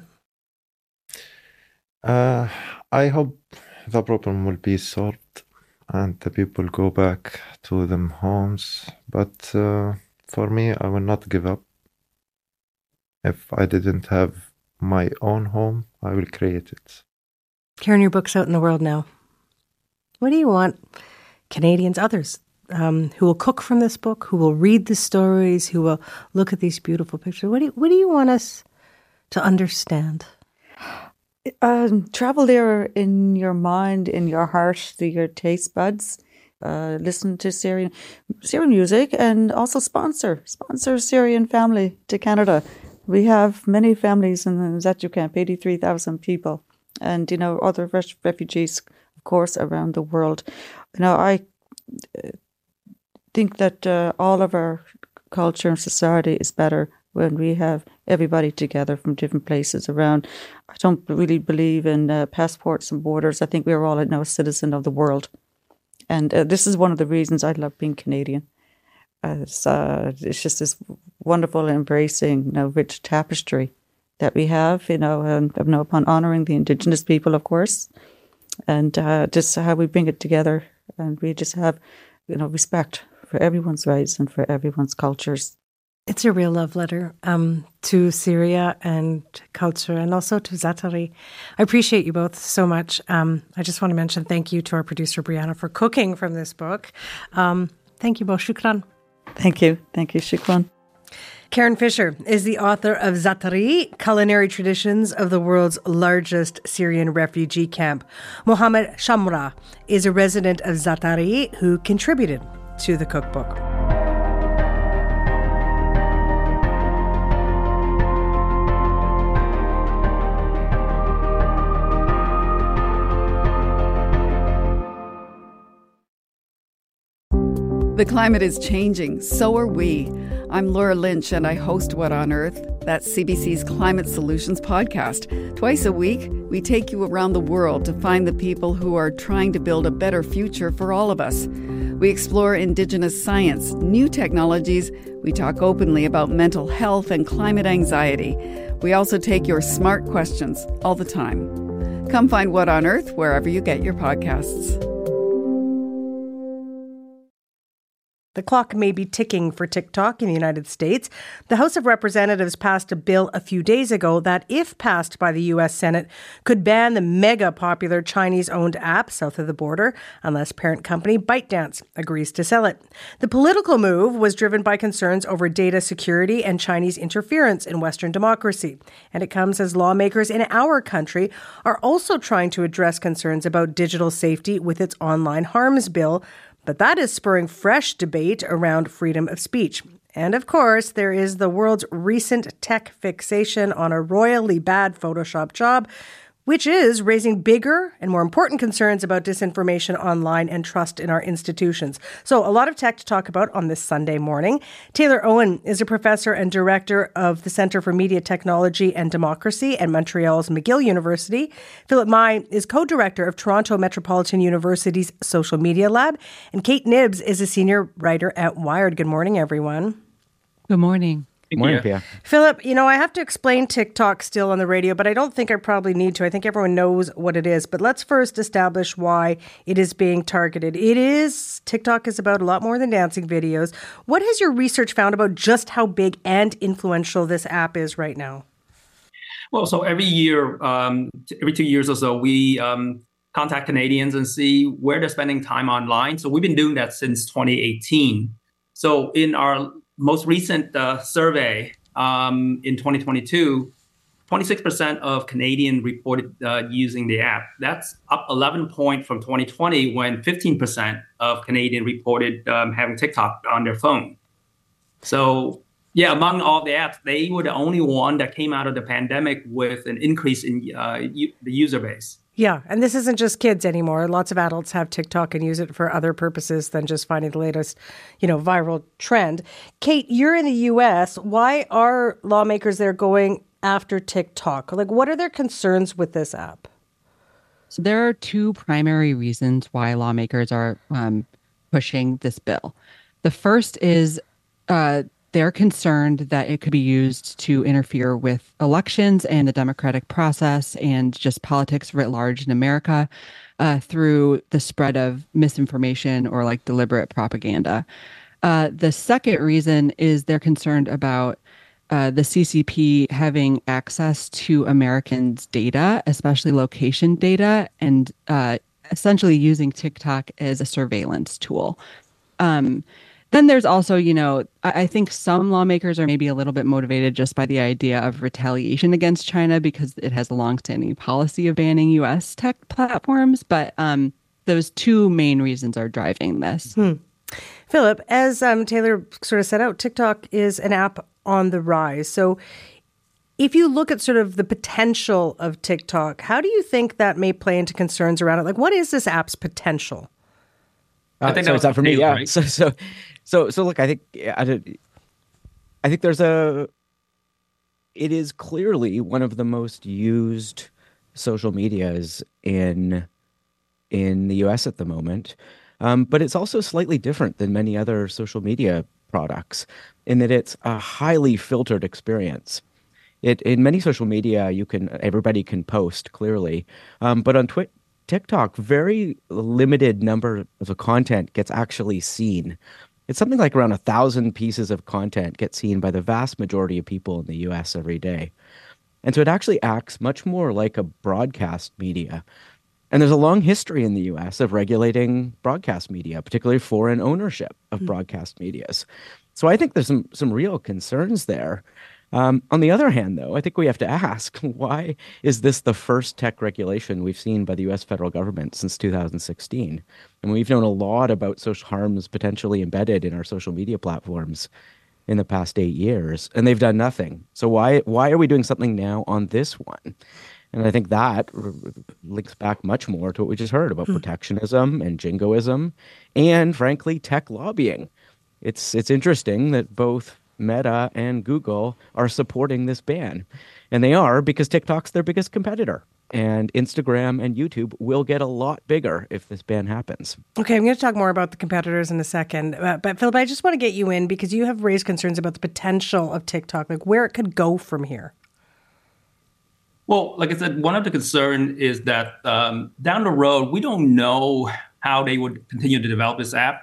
I hope the problem will be solved and the people go back to them homes. But for me, I will not give up. If I didn't have my own home, I will create it. Karen, your book's out in the world now. What do you want Canadians, others, who will cook from this book, who will read the stories, who will look at these beautiful pictures? What do you want us to understand? Travel there in your mind, in your heart, through your taste buds. Listen to Syrian music, and also sponsor Syrian family to Canada. We have many families in the Zatu camp, 83,000 people, and other refugees, of course, around the world. I think that all of our culture and society is better when we have everybody together from different places around. I don't really believe in passports and borders. I think we're all now a citizen of the world. And this is one of the reasons I love being Canadian. It's just this wonderful, embracing, rich tapestry that we have, upon honouring the Indigenous people, of course, and just how we bring it together. And we just have, respect for everyone's rights and for everyone's cultures. It's a real love letter to Syria and culture, and also to Zaatari. I appreciate you both so much. I just want to mention thank you to our producer, Brianna, for cooking from this book. Thank you both. Shukran. Thank you. Thank you. Shukran. Karen Fisher is the author of Zaatari, Culinary Traditions of the World's Largest Syrian Refugee Camp. Mohammed Shamra is a resident of Zaatari who contributed to the cookbook. The climate is changing, so are we. I'm Laura Lynch, and I host What on Earth? That's CBC's Climate Solutions podcast. Twice a week, we take you around the world to find the people who are trying to build a better future for all of us. We explore Indigenous science, new technologies. We talk openly about mental health and climate anxiety. We also take your smart questions all the time. Come find What on Earth wherever you get your podcasts. The clock may be ticking for TikTok in the United States. The House of Representatives passed a bill a few days ago that, if passed by the U.S. Senate, could ban the mega popular Chinese-owned app south of the border unless parent company ByteDance agrees to sell it. The political move was driven by concerns over data security and Chinese interference in Western democracy. And it comes as lawmakers in our country are also trying to address concerns about digital safety with its online harms bill. But that is spurring fresh debate around freedom of speech. And of course, there is the world's recent tech fixation on a royally bad Photoshop job, which is raising bigger and more important concerns about disinformation online and trust in our institutions. So a lot of tech to talk about on this Sunday morning. Taylor Owen is a professor and director of the Centre for Media Technology and Democracy at Montreal's McGill University. Philip Mai is co-director of Toronto Metropolitan University's Social Media Lab. And Kate Nibbs is a senior writer at Wired. Good morning, everyone. Good morning. Good morning, Pia. Philip, I have to explain TikTok still on the radio, but I don't think I probably need to. I think everyone knows what it is. But let's first establish why it is being targeted. TikTok is about a lot more than dancing videos. What has your research found about just how big and influential this app is right now? Well, so every year, every 2 years or so, we contact Canadians and see where they're spending time online. So we've been doing that since 2018. So in our most recent survey in 2022, 26% of Canadians reported using the app. That's up 11 points from 2020 when 15% of Canadians reported having TikTok on their phone. So yeah, among all the apps, they were the only one that came out of the pandemic with an increase in the user base. Yeah, and this isn't just kids anymore. Lots of adults have TikTok and use it for other purposes than just finding the latest, viral trend. Kate, you're in the U.S. Why are lawmakers there going after TikTok? What are their concerns with this app? So there are two primary reasons why lawmakers are pushing this bill. The first is they're concerned that it could be used to interfere with elections and the democratic process and just politics writ large in America through the spread of misinformation or deliberate propaganda. The second reason is they're concerned about the CCP having access to Americans' data, especially location data, and essentially using TikTok as a surveillance tool. Then there's also, I think some lawmakers are maybe a little bit motivated just by the idea of retaliation against China because it has a longstanding policy of banning U.S. tech platforms. But those two main reasons are driving this. Philip, as Taylor sort of set out, TikTok is an app on the rise. So if you look at sort of the potential of TikTok, how do you think that may play into concerns around it? What is this app's potential? I think it's not for me. Yeah. Right? So look, I think it is clearly one of the most used social medias in the U.S. at the moment. But it's also slightly different than many other social media products in that it's a highly filtered experience. In many social media, everybody can post clearly, but on TikTok, very limited number of the content gets actually seen. It's something like around 1,000 pieces of content get seen by the vast majority of people in the U.S. every day. And so it actually acts much more like a broadcast media. And there's a long history in the U.S. of regulating broadcast media, particularly foreign ownership of broadcast medias. So I think there's some real concerns there. On the other hand, though, I think we have to ask, why is this the first tech regulation we've seen by the U.S. federal government since 2016? And we've known a lot about social harms potentially embedded in our social media platforms in the past 8 years, and they've done nothing. So why are we doing something now on this one? And I think that links back much more to what we just heard about protectionism and jingoism and, frankly, tech lobbying. It's interesting that both Meta and Google are supporting this ban. And they are because TikTok's their biggest competitor. And Instagram and YouTube will get a lot bigger if this ban happens. Okay, I'm going to talk more about the competitors in a second. But Philip, I just want to get you in because you have raised concerns about the potential of TikTok, where it could go from here. Well, like I said, one of the concerns is that down the road, we don't know how they would continue to develop this app.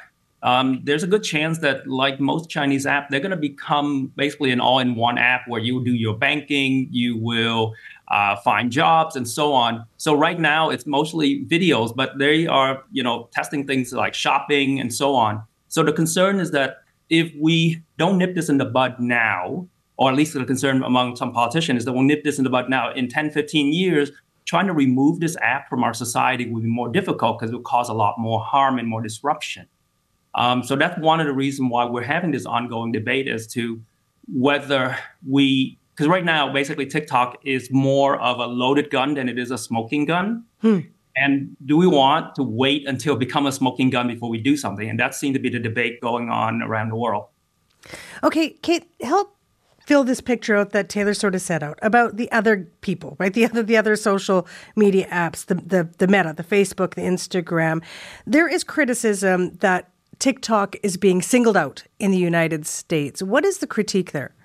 there's a good chance that, like most Chinese apps, they're going to become basically an all-in-one app where you do your banking, you will find jobs, and so on. So right now, it's mostly videos, but they are, testing things like shopping and so on. So the concern is that if we don't nip this in the bud now, or at least the concern among some politicians is that we'll nip this in the bud now, in 10, 15 years, trying to remove this app from our society will be more difficult because it will cause a lot more harm and more disruption. So that's one of the reasons why we're having this ongoing debate as to whether because right now, basically, TikTok is more of a loaded gun than it is a smoking gun. And do we want to wait until it becomes a smoking gun before we do something? And that seems to be the debate going on around the world. Okay, Kate, help fill this picture out that Taylor sort of set out about the other people, right? The other social media apps, the Meta, the Facebook, the Instagram. There is criticism that TikTok is being singled out in the United States. What is the critique there?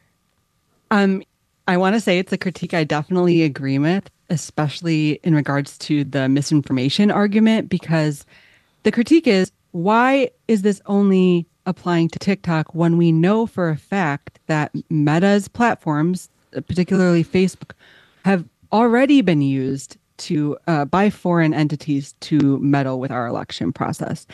I want to say it's a critique I definitely agree with, especially in regards to the misinformation argument, because the critique is, why is this only applying to TikTok when we know for a fact that Meta's platforms, particularly Facebook, have already been used to by foreign entities to meddle with our election process?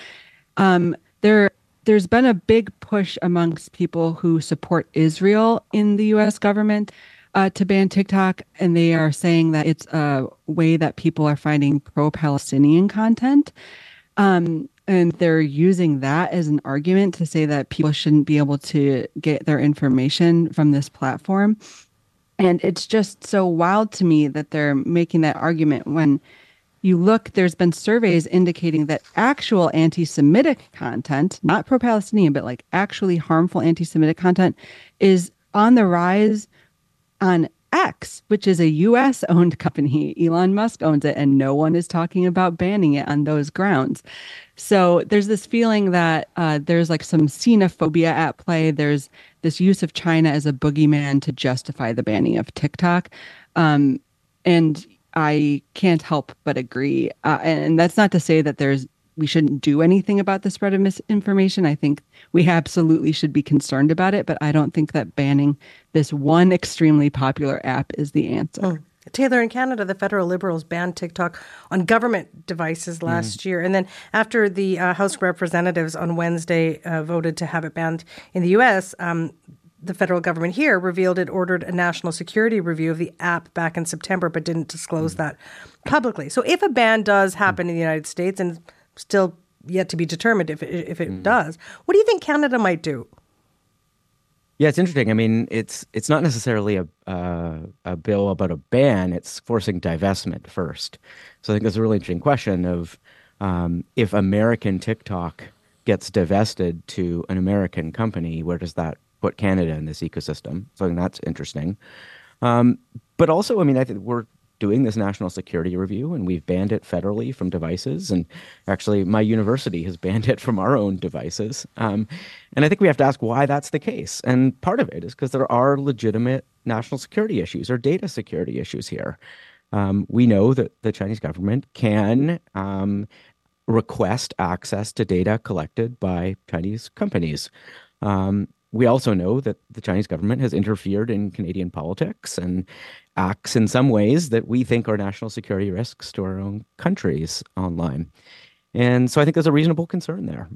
There's been a big push amongst people who support Israel in the U.S. government to ban TikTok, and they are saying that it's a way that people are finding pro-Palestinian content. And they're using that as an argument to say that people shouldn't be able to get their information from this platform. And it's just so wild to me that they're making that argument when you look, there's been surveys indicating that actual anti-Semitic content, not pro-Palestinian, but like actually harmful anti-Semitic content, is on the rise on X, which is a U.S.-owned company. Elon Musk owns it, and no one is talking about banning it on those grounds. So there's this feeling that there's like some xenophobia at play. There's this use of China as a boogeyman to justify the banning of TikTok. And I can't help but agree. And that's not to say that we shouldn't do anything about the spread of misinformation. I think we absolutely should be concerned about it, but I don't think that banning this one extremely popular app is the answer. Taylor, in Canada, the federal Liberals banned TikTok on government devices last year. And then after the House of Representatives on Wednesday voted to have it banned in the U.S., the federal government here revealed it ordered a national security review of the app back in September, but didn't disclose that publicly. So if a ban does happen in the United States, and still yet to be determined if it does, what do you think Canada might do? Yeah, it's interesting. I mean, it's not necessarily a bill about a ban. It's forcing divestment first. So I think that's a really interesting question of if American TikTok gets divested to an American company, where does that put Canada in this ecosystem? So I think that's interesting. But also, I mean, I think we're doing this national security review, and we've banned it federally from devices. And actually, my university has banned it from our own devices. And I think we have to ask why that's the case. And part of it is because there are legitimate national security issues or data security issues here. We know that the Chinese government can request access to data collected by Chinese companies. We also know that the Chinese government has interfered in Canadian politics and acts in some ways that we think are national security risks to our own countries online. And so I think there's a reasonable concern there.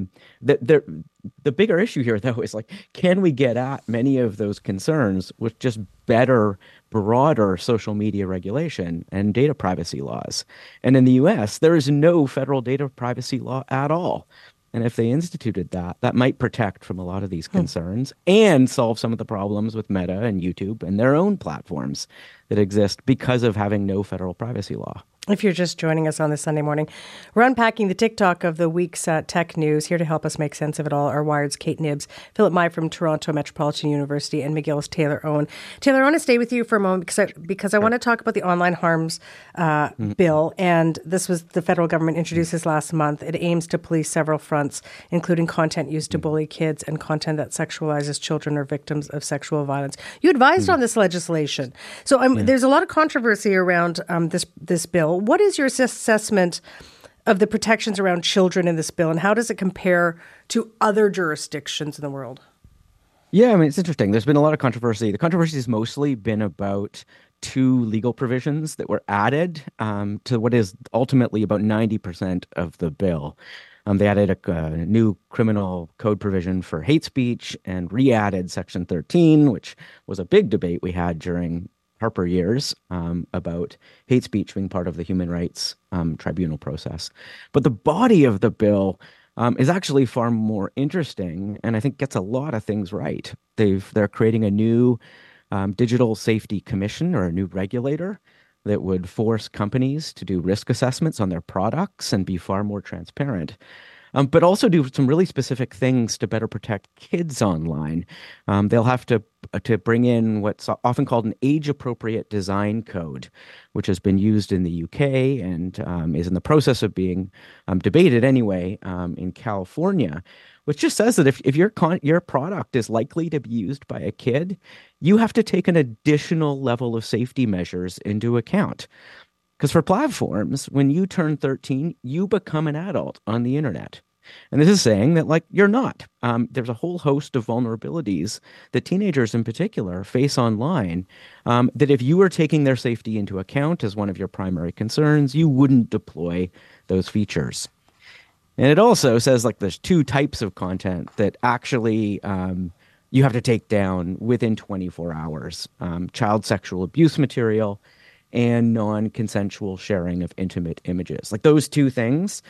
The bigger issue here, though, is like, can we get at many of those concerns with just better, broader social media regulation and data privacy laws? And in the U.S., there is no federal data privacy law at all. And if they instituted that, that might protect from a lot of these concerns and solve some of the problems with Meta and YouTube and their own platforms that exist because of having no federal privacy law. If you're just joining us on this Sunday morning, we're unpacking the TikTok of the week's tech news. Here to help us make sense of it all are Wired's Kate Knibbs, Philip Mai from Toronto Metropolitan University, and McGill's Taylor Owen. Taylor, I want to stay with you for a moment because I want to talk about the online harms bill. And this was the federal government introduced this last month. It aims to police several fronts, including content used to bully kids and content that sexualizes children or victims of sexual violence. You advised on this legislation. So there's a lot of controversy around this bill. What is your assessment of the protections around children in this bill, and how does it compare to other jurisdictions in the world? Yeah, I mean, it's interesting. There's been a lot of controversy. The controversy has mostly been about two legal provisions that were added to what is ultimately about 90% of the bill. They added a new criminal code provision for hate speech and re-added Section 13, which was a big debate we had during Harper years about hate speech being part of the human rights tribunal process. But the body of the bill is actually far more interesting, and I think gets a lot of things right. They're creating a new digital safety commission, or a new regulator, that would force companies to do risk assessments on their products and be far more transparent. But also do some really specific things to better protect kids online. They'll have to bring in what's often called an age-appropriate design code, which has been used in the UK and is in the process of being debated anyway in California, which just says that if your product is likely to be used by a kid, you have to take an additional level of safety measures into account. Because for platforms, when you turn 13, you become an adult on the internet. And this is saying that, like, you're not. There's a whole host of vulnerabilities that teenagers in particular face online that if you were taking their safety into account as one of your primary concerns, you wouldn't deploy those features. And it also says, like, there's two types of content that actually you have to take down within 24 hours. Child sexual abuse material and non-consensual sharing of intimate images. Like, those two things,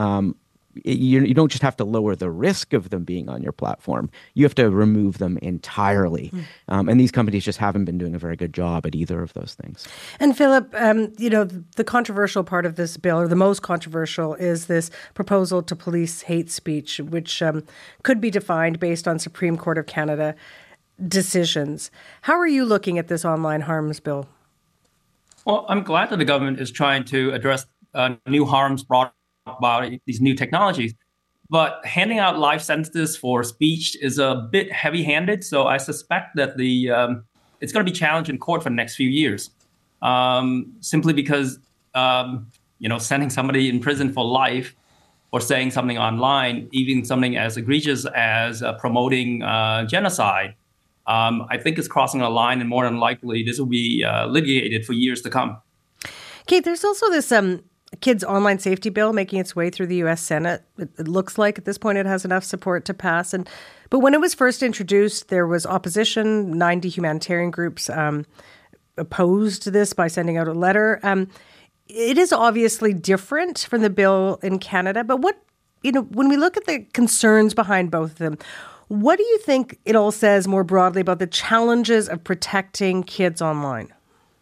you don't just have to lower the risk of them being on your platform. You have to remove them entirely. And these companies just haven't been doing a very good job at either of those things. And Philip, the controversial part of this bill, or the most controversial, is this proposal to police hate speech, which could be defined based on Supreme Court of Canada decisions. How are you looking at this online harms bill? Well, I'm glad that the government is trying to address new harms brought about these new technologies. But handing out life sentences for speech is a bit heavy-handed. So I suspect that it's going to be challenged in court for the next few years, simply because sending somebody in prison for life or saying something online, even something as egregious as promoting genocide, I think is crossing a line, and more than likely this will be litigated for years to come. Kate, there's also this kids' online safety bill making its way through the U.S. Senate. It looks like at this point it has enough support to pass. But when it was first introduced, there was opposition. 90 humanitarian groups opposed this by sending out a letter. It is obviously different from the bill in Canada. But when we look at the concerns behind both of them, what do you think it all says more broadly about the challenges of protecting kids online?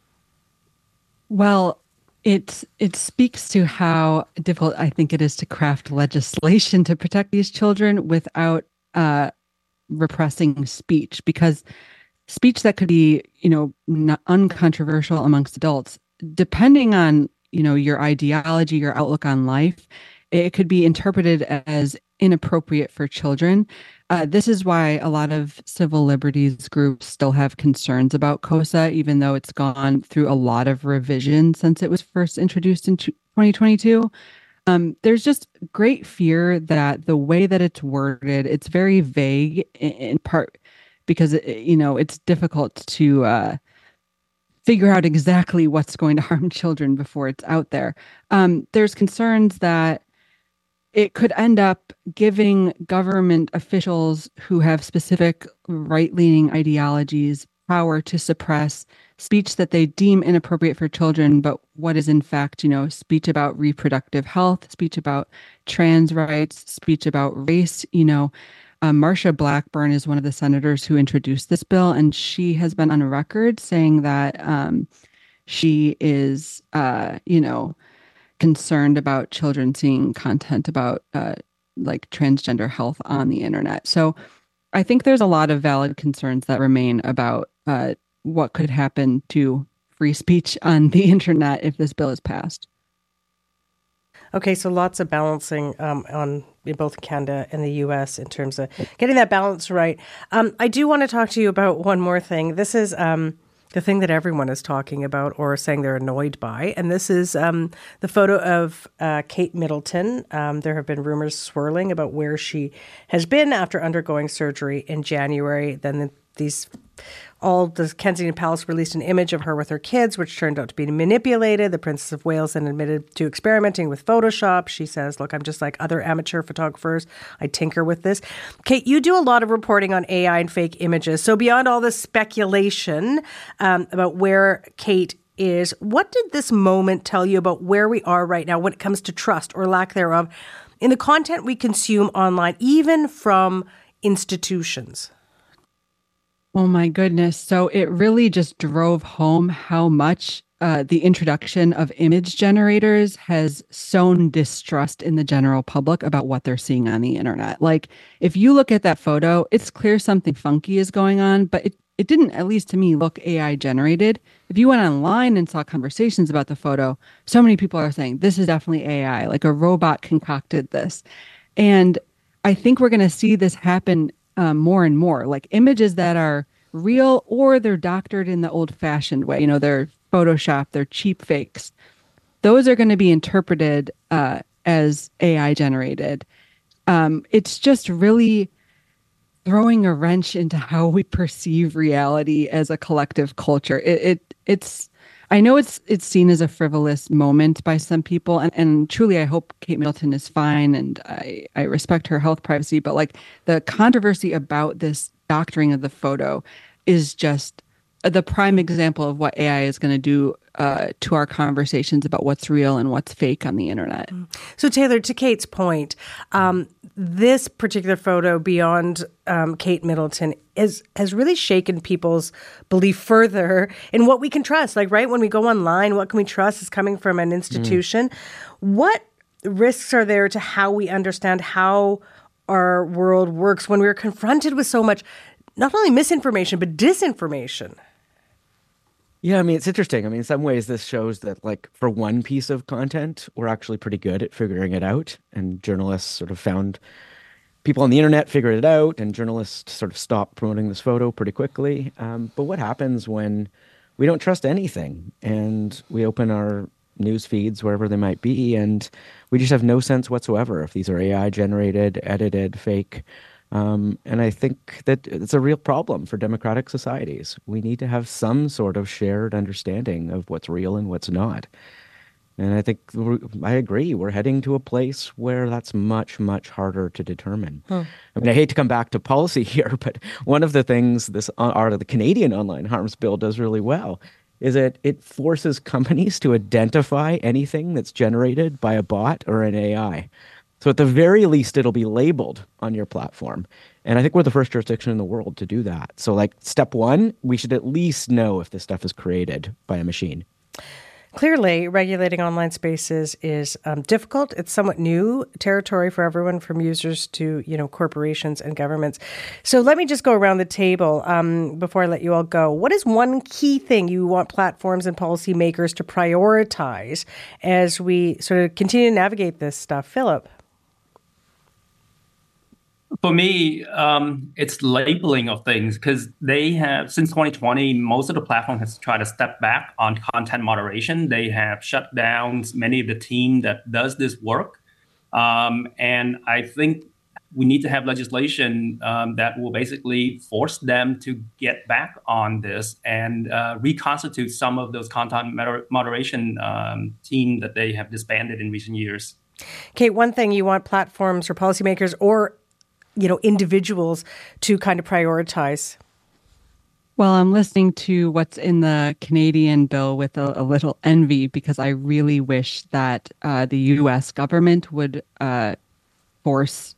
Well, it speaks to how difficult I think it is to craft legislation to protect these children without repressing speech, because speech that could be, not uncontroversial amongst adults, depending on, your ideology, your outlook on life, it could be interpreted as inappropriate for children. This is why a lot of civil liberties groups still have concerns about COSA, even though it's gone through a lot of revision since it was first introduced in 2022. There's just great fear that the way that it's worded, it's very vague in part because, it's difficult to figure out exactly what's going to harm children before it's out there. There's concerns that it could end up giving government officials who have specific right-leaning ideologies power to suppress speech that they deem inappropriate for children, but what is in fact, speech about reproductive health, speech about trans rights, speech about race. Marsha Blackburn is one of the senators who introduced this bill, and she has been on record saying that she is, concerned about children seeing content about transgender health on the internet. So I think there's a lot of valid concerns that remain about what could happen to free speech on the internet if this bill is passed. Okay, so lots of balancing in both Canada and the U.S. in terms of getting that balance right. I do want to talk to you about one more thing. This is The thing that everyone is talking about or saying they're annoyed by. And this is the photo of Kate Middleton. There have been rumors swirling about where she has been after undergoing surgery in January. Then the Kensington Palace released an image of her with her kids, which turned out to be manipulated. The Princess of Wales then admitted to experimenting with Photoshop. She says, look, I'm just like other amateur photographers. I tinker with this. Kate, you do a lot of reporting on AI and fake images. So beyond all the speculation about where Kate is, what did this moment tell you about where we are right now when it comes to trust or lack thereof in the content we consume online, even from institutions? Oh my goodness. So it really just drove home how much the introduction of image generators has sown distrust in the general public about what they're seeing on the internet. Like, if you look at that photo, it's clear something funky is going on, but it didn't, at least to me, look AI generated. If you went online and saw conversations about the photo, so many people are saying, this is definitely AI, like a robot concocted this. And I think we're going to see this happen more and more, like images that are real or they're doctored in the old-fashioned way. You know, they're Photoshop, they're cheap fakes. Those are going to be interpreted as AI generated. It's just really throwing a wrench into how we perceive reality as a collective culture. It's I know it's seen as a frivolous moment by some people, and truly I hope Kate Middleton is fine, and I respect her health privacy, but like the controversy about this doctoring of the photo is just the prime example of what AI is going to do to our conversations about what's real and what's fake on the internet. So Taylor, to Kate's point, this particular photo beyond Kate Middleton has really shaken people's belief further in what we can trust. Like, right, when we go online, what can we trust is coming from an institution? What risks are there to how we understand how our world works when we're confronted with so much, not only misinformation, but disinformation? Yeah, I mean, it's interesting. I mean, in some ways, this shows that, like, for one piece of content, we're actually pretty good at figuring it out. And journalists sort of found people on the internet figured it out, and journalists sort of stopped promoting this photo pretty quickly. But what happens when we don't trust anything and we open our news feeds, wherever they might be, and we just have no sense whatsoever if these are AI generated, edited, fake? And I think that it's a real problem for democratic societies. We need to have some sort of shared understanding of what's real and what's not. And I think I agree. We're heading to a place where that's much, much harder to determine. I mean, I hate to come back to policy here, but one of the things the Canadian Online Harms Bill does really well is that it forces companies to identify anything that's generated by a bot or an AI. So at the very least, it'll be labeled on your platform. And I think we're the first jurisdiction in the world to do that. So like step one, we should at least know if this stuff is created by a machine. Clearly, regulating online spaces is difficult. It's somewhat new territory for everyone, from users to, corporations and governments. So let me just go around the table before I let you all go. What is one key thing you want platforms and policymakers to prioritize as we sort of continue to navigate this stuff? Philip? For me, it's labeling of things, because they have, since 2020, most of the platform has tried to step back on content moderation. They have shut down many of the team that does this work. And I think we need to have legislation that will basically force them to get back on this and reconstitute some of those content moderation team that they have disbanded in recent years. Kate, one thing you want platforms or policymakers or individuals to kind of prioritize? Well, I'm listening to what's in the Canadian bill with a little envy, because I really wish that the U.S. government would force,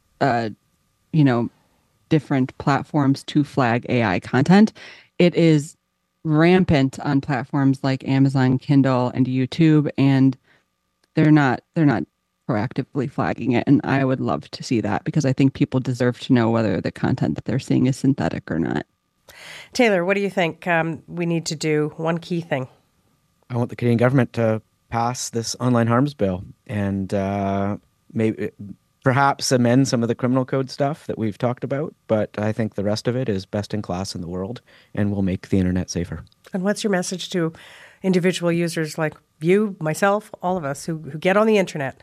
different platforms to flag AI content. It is rampant on platforms like Amazon, Kindle, and YouTube, and they're not proactively flagging it. And I would love to see that, because I think people deserve to know whether the content that they're seeing is synthetic or not. Taylor, what do you think we need to do? One key thing. I want the Canadian government to pass this online harms bill and maybe perhaps amend some of the criminal code stuff that we've talked about, but I think the rest of it is best in class in the world and will make the internet safer. And what's your message to individual users like you, myself, all of us who get on the internet?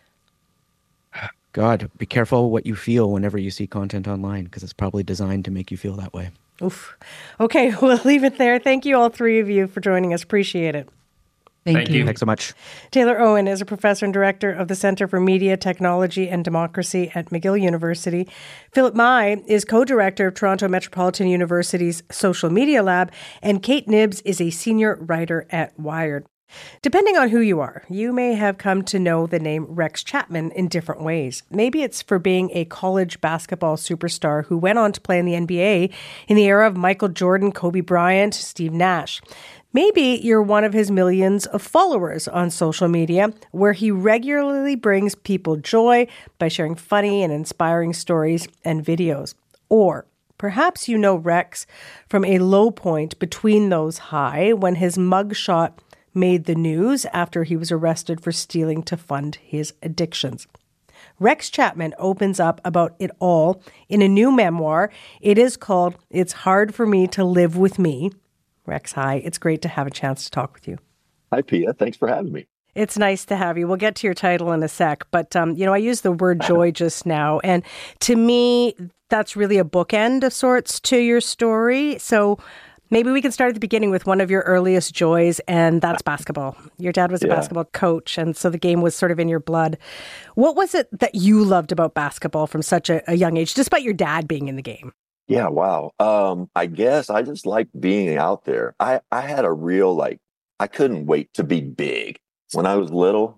God, be careful what you feel whenever you see content online, because it's probably designed to make you feel that way. Oof. Okay, we'll leave it there. Thank you, all three of you, for joining us. Appreciate it. Thank you. Thanks so much. Taylor Owen is a professor and director of the Center for Media, Technology and Democracy at McGill University. Philip Mai is co-director of Toronto Metropolitan University's Social Media Lab, and Kate Knibbs is a senior writer at Wired. Depending on who you are, you may have come to know the name Rex Chapman in different ways. Maybe it's for being a college basketball superstar who went on to play in the NBA in the era of Michael Jordan, Kobe Bryant, Steve Nash. Maybe you're one of his millions of followers on social media, where he regularly brings people joy by sharing funny and inspiring stories and videos. Or perhaps you know Rex from a low point between those high, when his mugshot made the news after he was arrested for stealing to fund his addictions. Rex Chapman opens up about it all in a new memoir. It is called It's Hard for Me to Live with Me. Rex, hi. It's great to have a chance to talk with you. Hi, Pia. Thanks for having me. It's nice to have you. We'll get to your title in a sec. But, I used the word joy just now. And to me, that's really a bookend of sorts to your story. So maybe we can start at the beginning with one of your earliest joys, and that's basketball. Your dad was a basketball coach, and so the game was sort of in your blood. What was it that you loved about basketball from such a young age, despite your dad being in the game? Yeah, wow. I guess I just liked being out there. I had a real, I couldn't wait to be big. When I was little,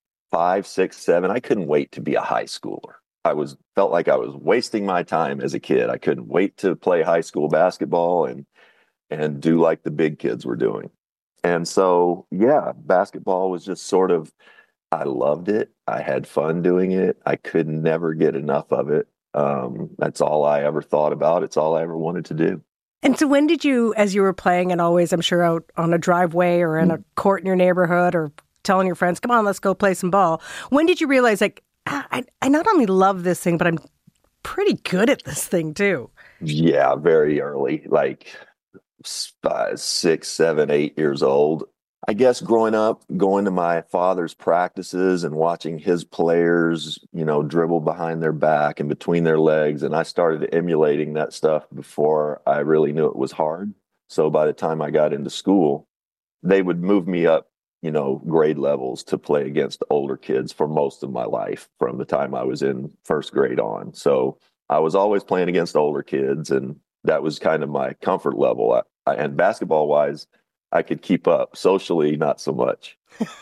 5, 6, 7, I couldn't wait to be a high schooler. Felt like I was wasting my time as a kid. I couldn't wait to play high school basketball and do like the big kids were doing. And so, yeah, basketball was just sort of, I loved it. I had fun doing it. I could never get enough of it. That's all I ever thought about. It's all I ever wanted to do. And so when did you, as you were playing and always, I'm sure, out on a driveway or in a court in your neighborhood or telling your friends, come on, let's go play some ball. When did you realize, I not only love this thing, but I'm pretty good at this thing too? Yeah, very early, 5, 6, 7, 8 years old. I guess growing up, going to my father's practices and watching his players, dribble behind their back and between their legs. And I started emulating that stuff before I really knew it was hard. So by the time I got into school, they would move me up, grade levels to play against older kids for most of my life from the time I was in first grade on. So I was always playing against older kids, and that was kind of my comfort level. And basketball wise, I could keep up. Socially, not so much.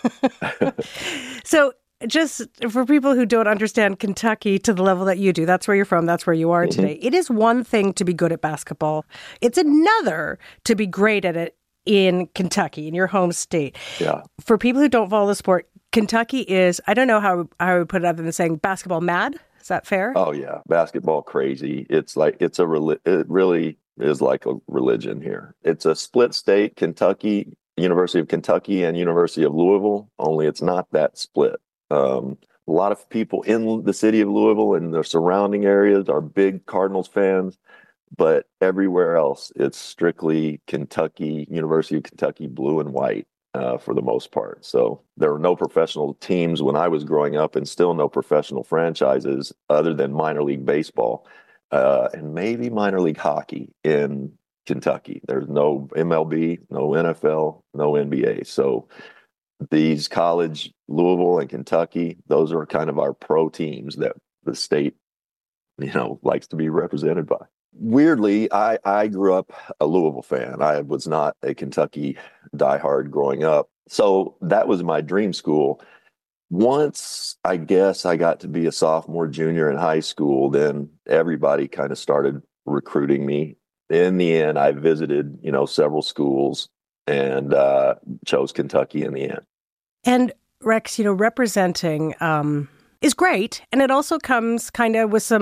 So just for people who don't understand Kentucky to the level that you do, that's where you're from, that's where you are today. It is one thing to be good at basketball. It's another to be great at it in Kentucky, in your home state. Yeah. For people who don't follow the sport, Kentucky is, I don't know how I would put it other than saying basketball mad. Is that fair? Oh, yeah. Basketball crazy. It really is like a religion here. It's a split state, Kentucky, University of Kentucky and University of Louisville, only it's not that split. A lot of people in the city of Louisville and the surrounding areas are big Cardinals fans, but everywhere else, it's strictly Kentucky, University of Kentucky, blue and white for the most part. So there were no professional teams when I was growing up, and still no professional franchises other than minor league baseball. And maybe minor league hockey in Kentucky. There's no MLB, no NFL, no NBA. So these college, Louisville and Kentucky, those are kind of our pro teams that the state, likes to be represented by. Weirdly, I grew up a Louisville fan. I was not a Kentucky diehard growing up. So that was my dream school. Once, I guess, I got to be a sophomore, junior in high school, then everybody kind of started recruiting me. In the end, I visited, several schools and chose Kentucky in the end. And Rex, representing is great. And it also comes kind of with some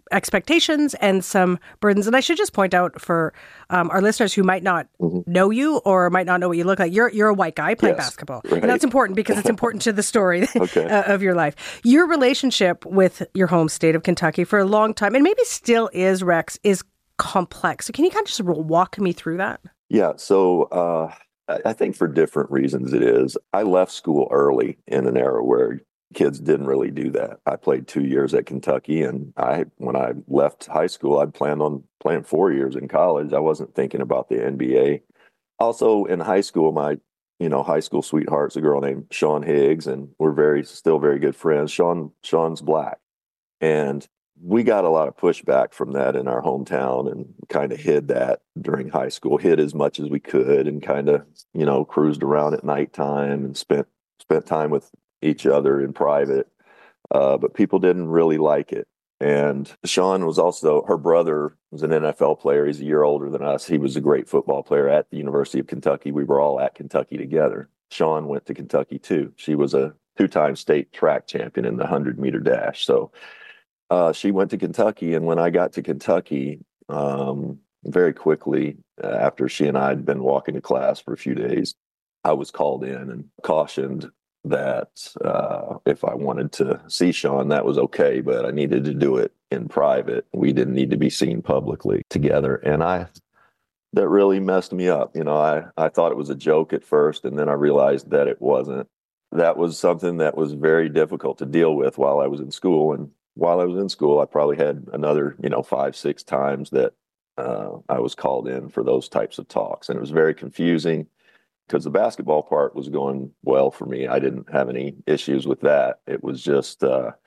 expectations and some burdens. And I should just point out for our listeners who might not know you or might not know what you look like, you're a white guy playing basketball. Right. And that's important because it's important to the story Okay. of your life. Your relationship with your home state of Kentucky for a long time, and maybe still is, Rex, is complex. So can you kind of just walk me through that? Yeah. So I think for different reasons it is. I left school early in an era where kids didn't really do that. I played 2 years at Kentucky, and when I left high school, I'd planned on playing 4 years in college. I wasn't thinking about the NBA. Also in high school, my high school sweetheart's a girl named Sean Higgs, and we're still very good friends. Sean's Black, and we got a lot of pushback from that in our hometown, and kind of hid that during high school, hid as much as we could, and kind of cruised around at nighttime and spent time with each other in private, but people didn't really like it. And Sean was also, her brother was an NFL player. He's a year older than us. He was a great football player at the University of Kentucky. We were all at Kentucky together. Sean went to Kentucky too. She was a 2-time state track champion in the 100-meter dash. So she went to Kentucky. And when I got to Kentucky, very quickly after she and I had been walking to class for a few days, I was called in and cautioned that if I wanted to see Sean, that was okay, but I needed to do it in private. We didn't need to be seen publicly together. And that really messed me up. I thought it was a joke at first, and then I realized that it wasn't. That was something that was very difficult to deal with while I was in school. And while I was in school, I probably had another, 5-6 times that I was called in for those types of talks. And it was very confusing, because the basketball part was going well for me. I didn't have any issues with that. It was just,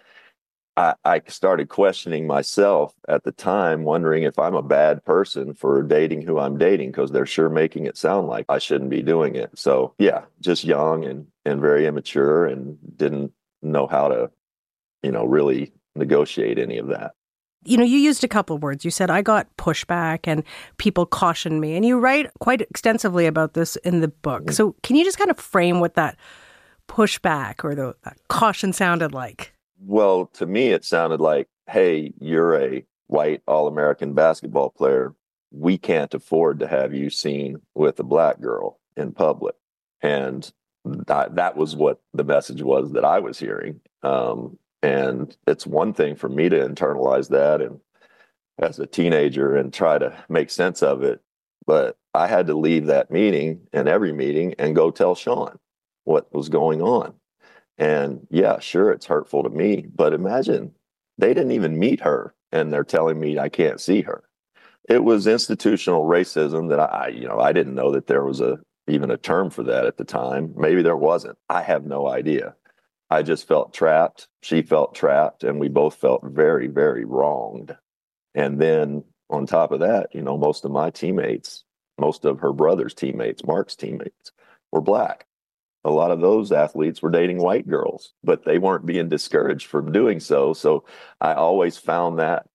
I started questioning myself at the time, wondering if I'm a bad person for dating who I'm dating, because they're sure making it sound like I shouldn't be doing it. So yeah, just young and very immature, and didn't know how to, really negotiate any of that. You used a couple of words. You said, I got pushback and people cautioned me. And you write quite extensively about this in the book. So can you just kind of frame what that pushback or that caution sounded like? Well, to me, it sounded like, hey, you're a white All-American basketball player. We can't afford to have you seen with a black girl in public. And that was what the message was that I was hearing. And it's one thing for me to internalize that and as a teenager and try to make sense of it. But I had to leave that meeting and every meeting and go tell Sean what was going on. And yeah, sure, it's hurtful to me, but imagine they didn't even meet her and they're telling me I can't see her. It was institutional racism that I didn't know that there was even a term for that at the time. Maybe there wasn't. I have no idea. I just felt trapped. She felt trapped, and we both felt very, very wronged. And then on top of that, most of my teammates, most of her brother's teammates, Mark's teammates, were black. A lot of those athletes were dating white girls, but they weren't being discouraged from doing so. So I always found that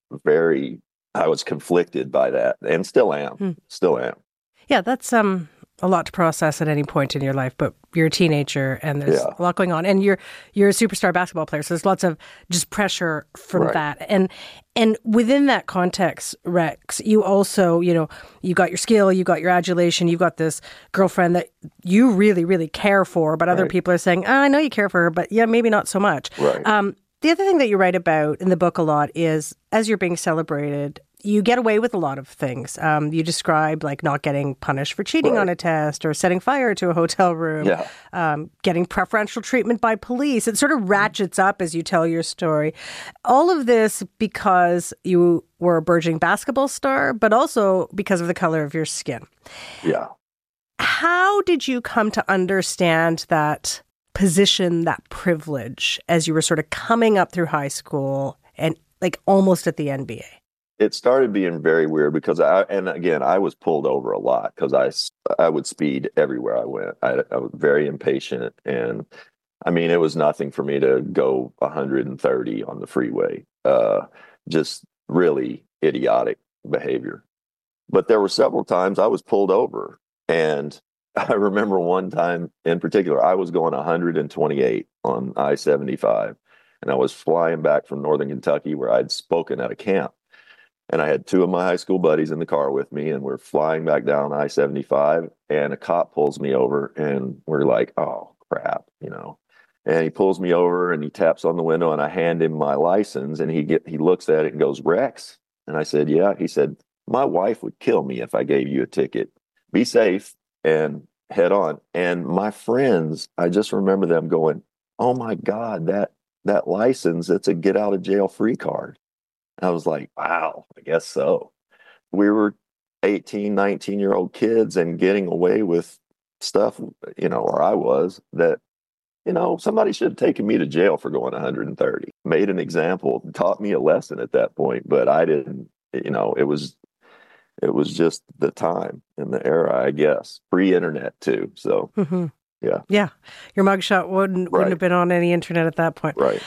I was conflicted by that, and still am. Yeah, that's a lot to process at any point in your life, but you're a teenager and there's a lot going on, and you're a superstar basketball player. So there's lots of just pressure from that. And within that context, Rex, you also, you got your skill, you got your adulation, you've got this girlfriend that you really, really care for, but other people are saying, I know you care for her, but yeah, maybe not so much. Right. The other thing that you write about in the book a lot is, as you're being celebrated, you get away with a lot of things. You describe like not getting punished for cheating on a test or setting fire to a hotel room, getting preferential treatment by police. It sort of ratchets up as you tell your story. All of this because you were a burgeoning basketball star, but also because of the color of your skin. Yeah. How did you come to understand that position, that privilege, as you were sort of coming up through high school and like almost at the NBA? It started being very weird because I was pulled over a lot because I would speed everywhere I went. I was very impatient, and I mean, it was nothing for me to go 130 on the freeway. Just really idiotic behavior. But there were several times I was pulled over, and I remember one time in particular, I was going 128 on I-75, and I was flying back from Northern Kentucky where I'd spoken at a camp. And I had two of my high school buddies in the car with me, and we're flying back down I-75, and a cop pulls me over, and we're like, oh, crap, you know. And he pulls me over, and he taps on the window, and I hand him my license, and he looks at it and goes, Rex? And I said, yeah. He said, my wife would kill me if I gave you a ticket. Be safe and head on. And my friends, I just remember them going, oh, my God, that license, it's a get out of jail free card. I was like, wow, I guess so. We were 18, 19-year-old kids and getting away with stuff, you know, or I was, that, you know, somebody should have taken me to jail for going 130. Made an example, taught me a lesson at that point, but I didn't, you know, it was just the time and the era, I guess. Pre-internet too. So, yeah. Yeah. Your mugshot wouldn't have been on any internet at that point. Right.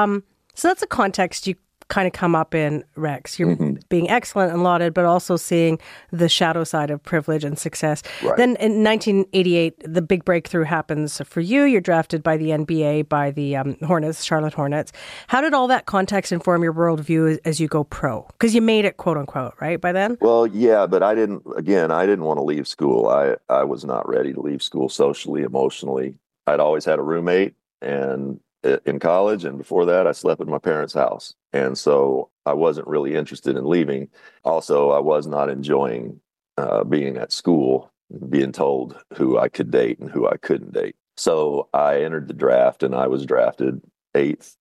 So that's a context you kind of come up in, Rex. You're being excellent and lauded, but also seeing the shadow side of privilege and success. Right. Then in 1988, the big breakthrough happens for you. You're drafted by the NBA, by the Hornets, Charlotte Hornets. How did all that context inform your worldview as you go pro? Because you made it, quote unquote, right, by then? Well, yeah, but I didn't want to leave school. I was not ready to leave school socially, emotionally. I'd always had a roommate, and in college, and before that, I slept in my parents' house. And so I wasn't really interested in leaving. Also, I was not enjoying being at school, being told who I could date and who I couldn't date. So I entered the draft, and I was drafted 8th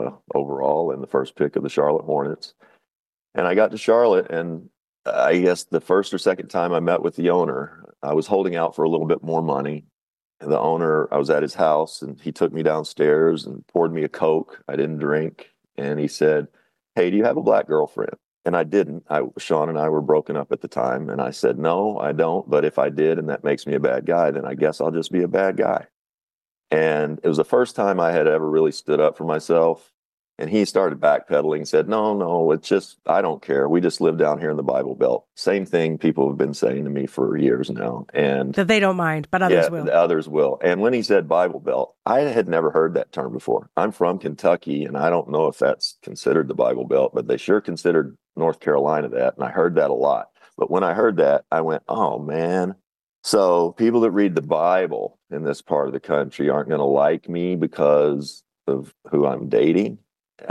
overall and the first pick of the Charlotte Hornets. And I got to Charlotte, and I guess the first or second time I met with the owner, I was holding out for a little bit more money. And the owner, I was at his house, and he took me downstairs and poured me a Coke. I didn't drink. And he said, hey, do you have a black girlfriend? And I didn't. Sean and I were broken up at the time. And I said, no, I don't. But if I did, and that makes me a bad guy, then I guess I'll just be a bad guy. And it was the first time I had ever really stood up for myself. And he started backpedaling, said, no, it's just, I don't care. We just live down here in the Bible Belt. Same thing people have been saying to me for years now. And that they don't mind, but others will. Others will. And when he said Bible Belt, I had never heard that term before. I'm from Kentucky, and I don't know if that's considered the Bible Belt, but they sure considered North Carolina that. And I heard that a lot. But when I heard that, I went, oh, man. So people that read the Bible in this part of the country aren't going to like me because of who I'm dating.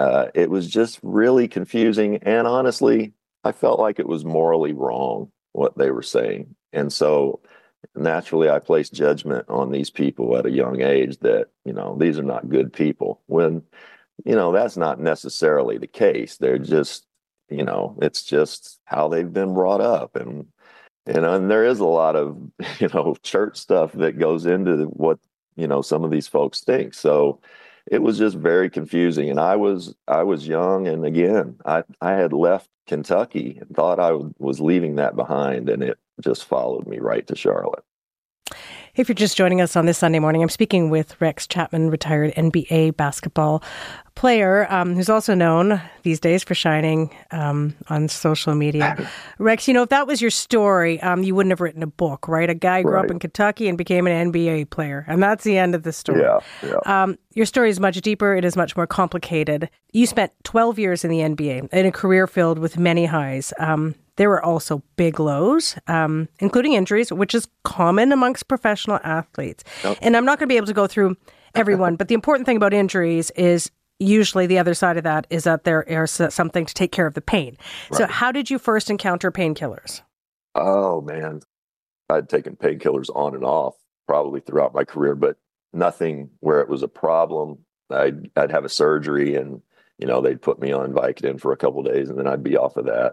It was just really confusing. And honestly, I felt like it was morally wrong what they were saying. And so naturally, I placed judgment on these people at a young age that, you know, these are not good people, when, you know, that's not necessarily the case. They're just, you know, it's just how they've been brought up. And, you know, and there is a lot of, you know, church stuff that goes into what, you know, some of these folks think. So it was just very confusing. And I was young. And again, I had left Kentucky and thought I was leaving that behind. And it just followed me right to Charlotte. If you're just joining us on this Sunday morning, I'm speaking with Rex Chapman, retired NBA basketball player, who's also known these days for shining on social media. Rex, you know, if that was your story, you wouldn't have written a book, right? A guy grew up in Kentucky and became an NBA player, and that's the end of the story. Yeah. Your story is much deeper. It is much more complicated. You spent 12 years in the NBA, in a career filled with many highs. There were also big lows, including injuries, which is common amongst professional athletes. Yep. And I'm not going to be able to go through everyone, but the important thing about injuries is usually the other side of that is that there is something to take care of the pain. Right. So how did you first encounter painkillers? Oh, man. I'd taken painkillers on and off probably throughout my career, but nothing where it was a problem. I'd have a surgery, and, you know, they'd put me on Vicodin for a couple of days, and then I'd be off of that.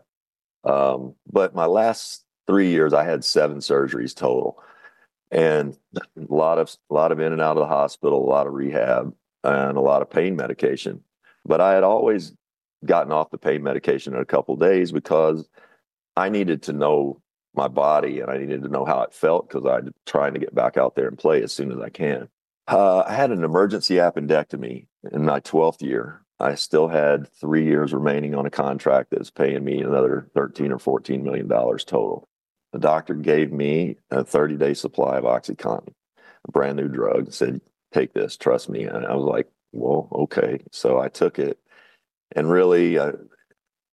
But my last 3 years, I had 7 surgeries total, and a lot of in and out of the hospital, a lot of rehab, and a lot of pain medication. But I had always gotten off the pain medication in a couple of days because I needed to know my body, and I needed to know how it felt, because I'm trying to get back out there and play as soon as I can. I had an emergency appendectomy in my 12th year. I still had 3 years remaining on a contract that was paying me another $13 or $14 million total. The doctor gave me a 30-day supply of OxyContin, a brand new drug, and said, take this, trust me. And I was like, well, okay. So I took it. And really,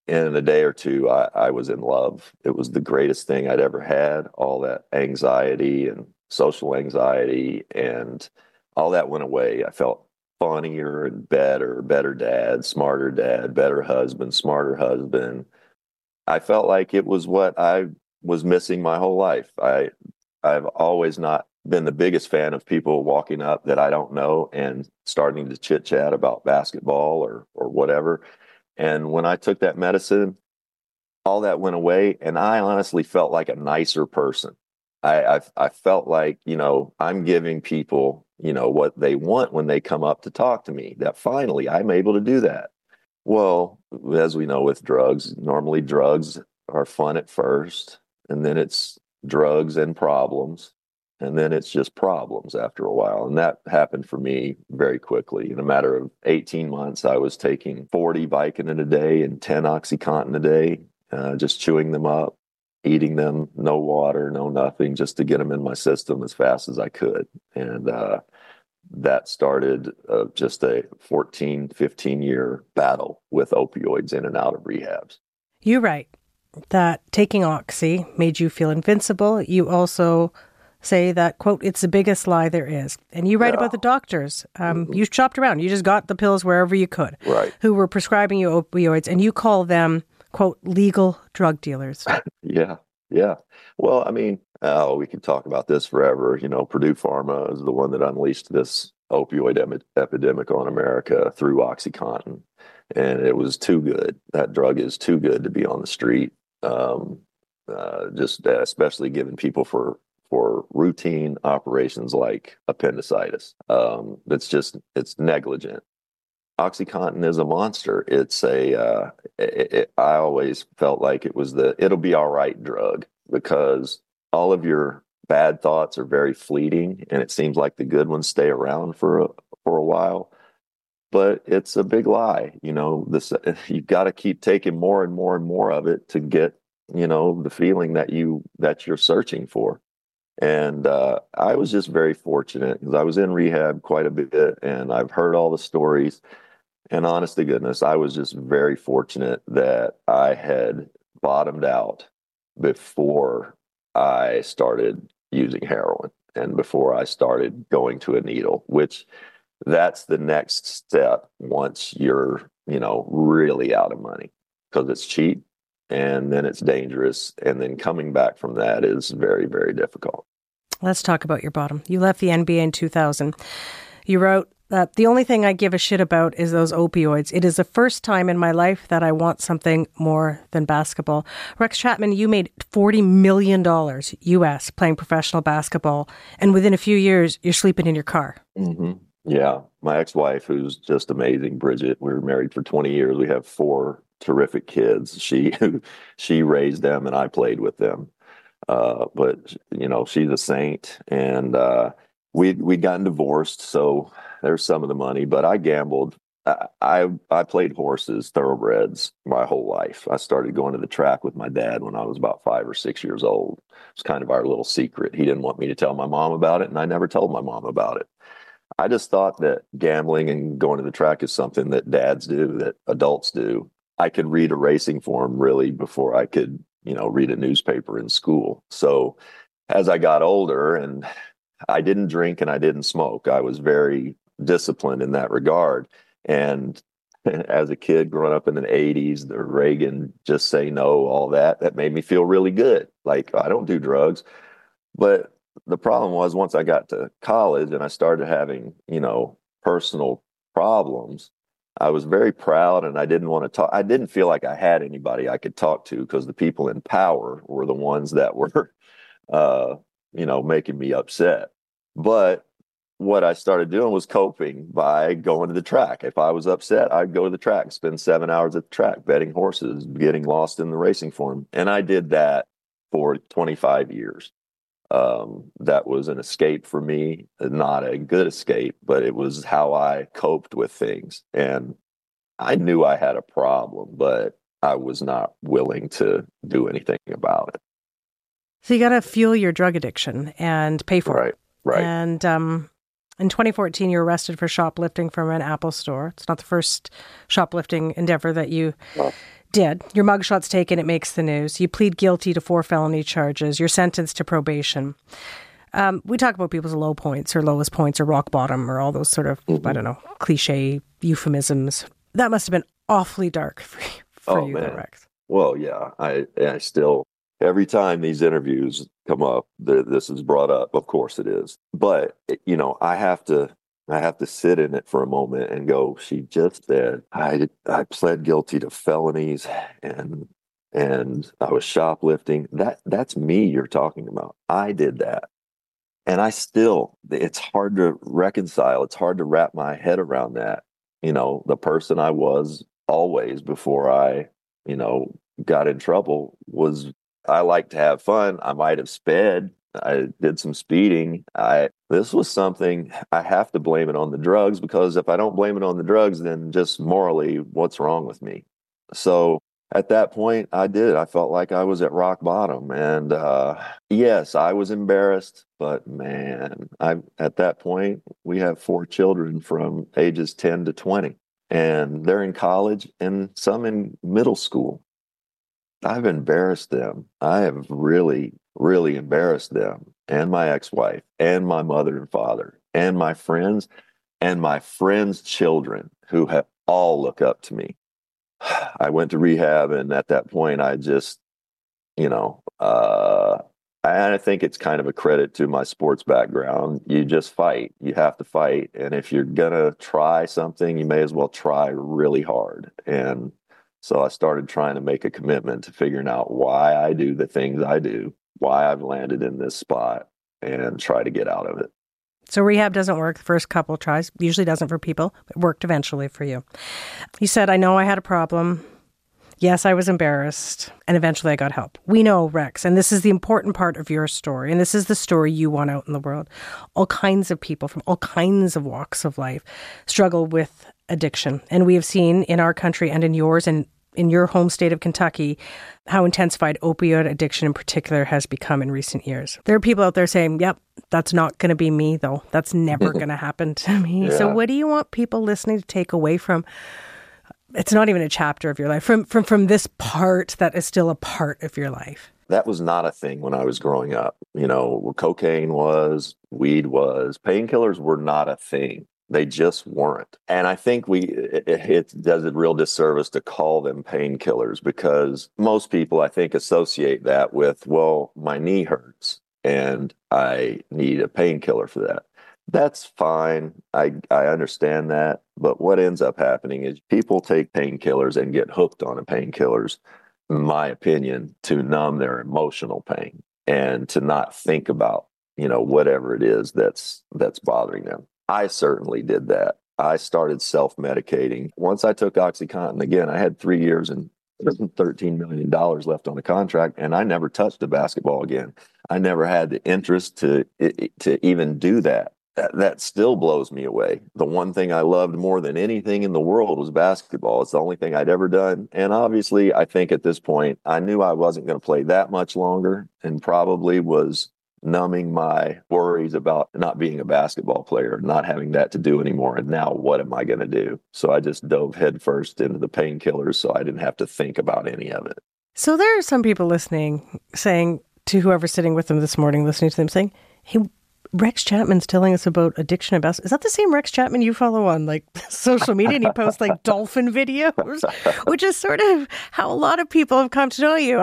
in a day or two, I was in love. It was the greatest thing I'd ever had. All that anxiety and social anxiety and all that went away. I felt funnier and better dad, better husband, smarter husband. I felt like it was what I was missing my whole life. I've always not been the biggest fan of people walking up that I don't know and starting to chit chat about basketball or whatever. And when I took that medicine, all that went away, and I honestly felt like a nicer person. I felt like, I'm giving people, what they want when they come up to talk to me, that finally I'm able to do that. Well, as we know with drugs, normally drugs are fun at first, and then it's drugs and problems, and then it's just problems after a while. And that happened for me very quickly. In a matter of 18 months, I was taking 40 Vicodin a day and 10 OxyContin a day, just chewing them up, eating them, no water, no nothing, just to get them in my system as fast as I could. And that started just a 14, 15-year battle with opioids in and out of rehabs. You write that taking Oxy made you feel invincible. You also say that, quote, it's the biggest lie there is. And you write about the doctors. You shopped around. You just got the pills wherever you could, right, who were prescribing you opioids, and you call them, quote, legal drug dealers. Yeah. Well, I mean, we could talk about this forever. Purdue Pharma is the one that unleashed this opioid epidemic on America through OxyContin. And it was too good. That drug is too good to be on the street. Just especially given people for routine operations like appendicitis. It's negligent. OxyContin is a monster. It's I always felt like it was it'll be all right drug, because all of your bad thoughts are very fleeting, and it seems like the good ones stay around for a while. But it's a big lie. You've got to keep taking more and more and more of it to get, the feeling that you're searching for. And I was just very fortunate, because I was in rehab quite a bit, and I've heard all the stories. And honest to goodness, I was just very fortunate that I had bottomed out before I started using heroin and before I started going to a needle, which that's the next step once you're, really out of money, because it's cheap and then it's dangerous. And then coming back from that is very, very difficult. Let's talk about your bottom. You left the NBA in 2000. You wrote that the only thing I give a shit about is those opioids. It is the first time in my life that I want something more than basketball. Rex Chapman, you made $40 million US playing professional basketball. And within a few years, you're sleeping in your car. Mm-hmm. Yeah. My ex-wife, who's just amazing, Bridget, we were married for 20 years. We have 4 terrific kids. She raised them and I played with them. But she's a saint, and we'd gotten divorced, so there's some of the money. But I gambled. I played horses, thoroughbreds, my whole life. I started going to the track with my dad when I was about 5 or 6 years old. It was kind of our little secret. He didn't want me to tell my mom about it, and I never told my mom about it. I just thought that gambling and going to the track is something that dads do, that adults do. I could read a racing form really before I could read a newspaper in school. So as I got older, and I didn't drink and I didn't smoke, I was very disciplined in that regard. And as a kid growing up in the 80s, the Reagan just say no, all that made me feel really good. Like, I don't do drugs. But the problem was, once I got to college and I started having, personal problems, I was very proud, and I didn't want to talk. I didn't feel like I had anybody I could talk to, because the people in power were the ones that were, making me upset. But what I started doing was coping by going to the track. If I was upset, I'd go to the track, spend 7 hours at the track, betting horses, getting lost in the racing form. And I did that for 25 years. That was an escape for me, not a good escape, but it was how I coped with things. And I knew I had a problem, but I was not willing to do anything about it. So you got to fuel your drug addiction and pay for it. Right. And in 2014, you were arrested for shoplifting from an Apple store. It's not the first shoplifting endeavor that you did. Your mugshot's taken, it makes the news. You plead guilty to 4 felony charges. You're sentenced to probation. We talk about people's low points or lowest points or rock bottom or all those sort of, I don't know, cliche euphemisms. That must have been awfully dark for you, though, Rex. Well, yeah, I still, every time these interviews come up, this is brought up. Of course it is. But, you know, I have to sit in it for a moment and go, she just said, I pled guilty to felonies and I was shoplifting. That's me you're talking about. I did that. And it's hard to reconcile. It's hard to wrap my head around that. You know, the person I was always before I, you know, got in trouble was, I like to have fun. I might have sped. I did some speeding. This was something I have to blame it on the drugs, because if I don't blame it on the drugs, then just morally, what's wrong with me? So at that point, I felt like I was at rock bottom. And yes, I was embarrassed, but man, at that point, we have 4 children from ages 10 to 20, and they're in college and some in middle school. I've embarrassed them. I have really, really embarrassed them and my ex-wife and my mother and father and my friends children who have all looked up to me. I went to rehab, and at that point, I just, you know, I think it's kind of a credit to my sports background. You just fight. You have to fight. And if you're going to try something, you may as well try really hard. And so I started trying to make a commitment to figuring out why I do the things I do, why I've landed in this spot, and try to get out of it. So rehab doesn't work the first couple of tries. Usually doesn't for people. It worked eventually for you. You said, I know I had a problem. Yes, I was embarrassed. And eventually I got help. We know, Rex, and this is the important part of your story, and this is the story you want out in the world. All kinds of people from all kinds of walks of life struggle with addiction. And we have seen in our country and in yours and in your home state of Kentucky, how intensified opioid addiction in particular has become in recent years. There are people out there saying, yep, that's not going to be me, though. That's never going to happen to me. Yeah. So what do you want people listening to take away from, it's not even a chapter of your life, from this part that is still a part of your life? That was not a thing when I was growing up. You know, cocaine was, weed was, painkillers were not a thing. They just weren't. And I think it does a real disservice to call them painkillers, because most people, I think, associate that with, well, my knee hurts and I need a painkiller for that. That's fine. I understand that. But what ends up happening is people take painkillers and get hooked on the painkillers, in my opinion, to numb their emotional pain and to not think about, you know, whatever it is that's bothering them. I certainly did that. I started self-medicating. Once I took OxyContin, again, I had 3 years and $13 million left on the contract, and I never touched a basketball again. I never had the interest to even do that. That still blows me away. The one thing I loved more than anything in the world was basketball. It's the only thing I'd ever done. And obviously, I think at this point, I knew I wasn't going to play that much longer, and probably was numbing my worries about not being a basketball player, not having that to do anymore. And now what am I going to do? So I just dove headfirst into the painkillers so I didn't have to think about any of it. So there are some people listening saying to whoever's sitting with them this morning, listening to them saying, hey, Rex Chapman's telling us about addiction and basketball. Is that the same Rex Chapman you follow on like social media? And he posts like dolphin videos, which is sort of how a lot of people have come to know you.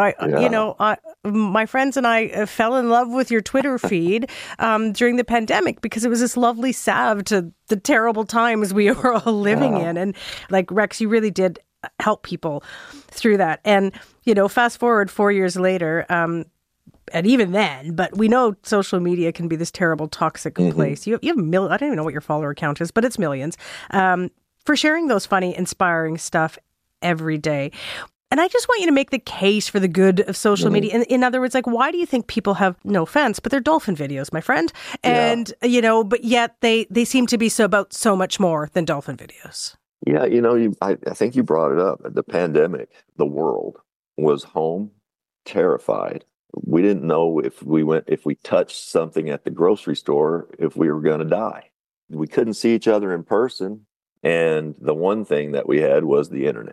My friends and I fell in love with your Twitter feed during the pandemic, because it was this lovely salve to the terrible times we were all living in. And like, Rex, you really did help people through that. And, you know, fast forward 4 years later, and even then, but we know social media can be this terrible, toxic place. You have I don't even know what your follower count is, but it's millions, for sharing those funny, inspiring stuff every day. And I just want you to make the case for the good of social media. In other words, like, why do you think people have, no offense, but they're dolphin videos, my friend? And, you know, but yet they seem to be about so much more than dolphin videos. Yeah, you know, I think you brought it up. The pandemic, the world was home, terrified. We didn't know if we touched something at the grocery store, if we were going to die. We couldn't see each other in person. And the one thing that we had was the internet.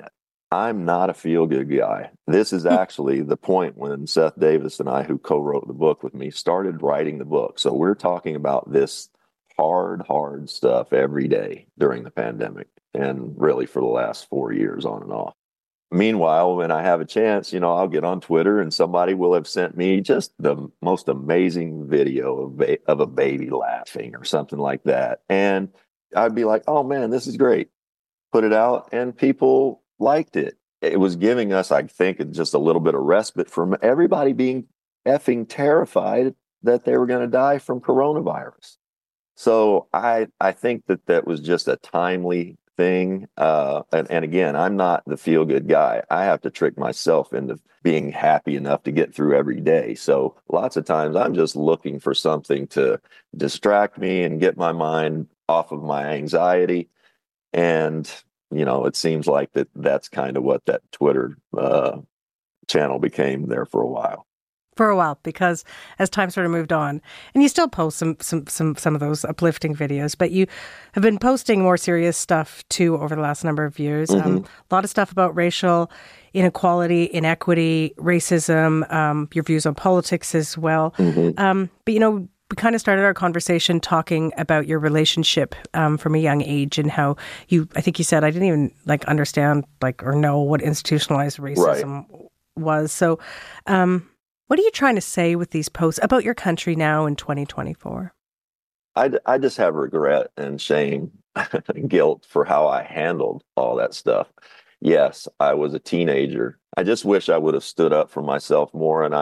I'm not a feel-good guy. This is actually the point when Seth Davis and I, who co-wrote the book with me, started writing the book. So we're talking about this hard stuff every day during the pandemic, and really for the last 4 years on and off. Meanwhile, when I have a chance, I'll get on Twitter and somebody will have sent me just the most amazing video of a baby laughing or something like that. And I'd be like, oh man, this is great. Put it out, and people liked it. It was giving us, I think, just a little bit of respite from everybody being effing terrified that they were going to die from coronavirus. So I think that was just a timely thing. And again, I'm not the feel-good guy. I have to trick myself into being happy enough to get through every day. So lots of times I'm just looking for something to distract me and get my mind off of my anxiety. And it seems like that's kind of what that Twitter channel became there for a while. For a while, because as time sort of moved on, and you still post some of those uplifting videos, but you have been posting more serious stuff too over the last number of years. Mm-hmm. A lot of stuff about racial inequality, inequity, racism, your views on politics as well. Mm-hmm. But we kind of started our conversation talking about your relationship from a young age, and how I think you said, I didn't even understand or know what institutionalized racism was. So, what are you trying to say with these posts about your country now in 2024? I just have regret and shame and guilt for how I handled all that stuff. Yes, I was a teenager. I just wish I would have stood up for myself more. And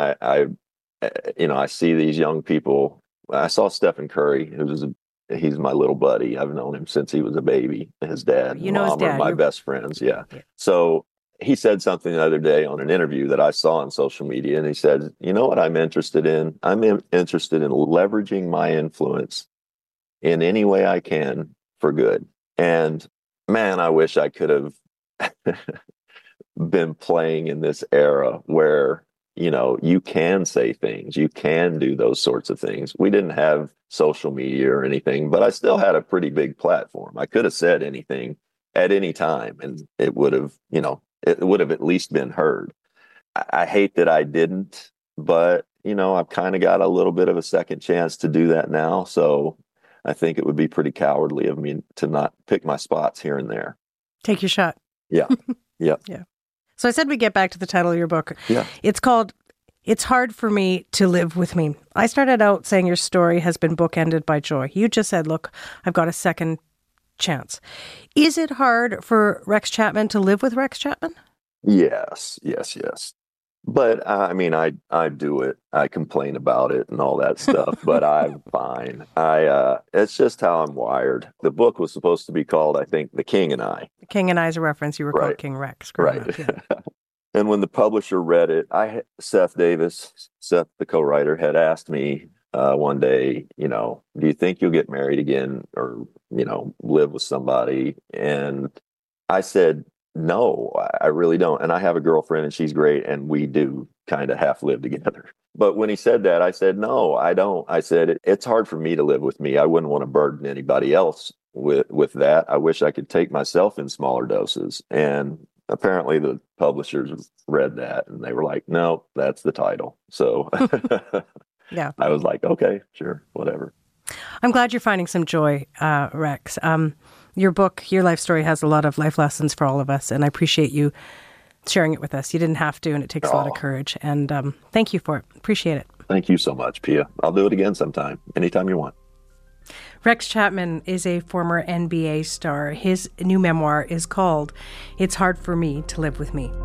I see these young people. I saw Stephen Curry, he's my little buddy. I've known him since he was a baby. His dad and mom are my best friends. Yeah. So he said something the other day on an interview that I saw on social media, and he said, you know what I'm interested in? I'm interested in leveraging my influence in any way I can for good. And man, I wish I could have been playing in this era where, you can say things, you can do those sorts of things. We didn't have social media or anything, but I still had a pretty big platform. I could have said anything at any time, and it would have, at least been heard. I hate that I didn't, but, I've kind of got a little bit of a second chance to do that now. So I think it would be pretty cowardly of me to not pick my spots here and there. Take your shot. Yeah. Yeah. Yeah. So I said we get back to the title of your book. Yeah. It's called It's Hard for Me to Live with Me. I started out saying your story has been bookended by joy. You just said, look, I've got a second chance. Is it hard for Rex Chapman to live with Rex Chapman? Yes. But I do it. I complain about it and all that stuff, but I'm fine. It's just how I'm wired. The book was supposed to be called, I think, The King and I. The King and I is a reference. You were called King Rex. Right. Up, yeah. And when the publisher read it, Seth Davis, the co-writer, had asked me one day, do you think you'll get married again or, live with somebody? And I said, no, I really don't. And I have a girlfriend and she's great. And we do kind of half live together. But when he said that, I said, no, I don't. I said, it's hard for me to live with me. I wouldn't want to burden anybody else with that. I wish I could take myself in smaller doses. And apparently the publishers read that and they were like, no, that's the title. So yeah, I was like, okay, sure, whatever. I'm glad you're finding some joy, Rex. Your book, your life story, has a lot of life lessons for all of us, and I appreciate you sharing it with us. You didn't have to, and it takes a lot of courage. And thank you for it. Appreciate it. Thank you so much, Pia. I'll do it again sometime, anytime you want. Rex Chapman is a former NBA star. His new memoir is called It's Hard for Me to Live with Me.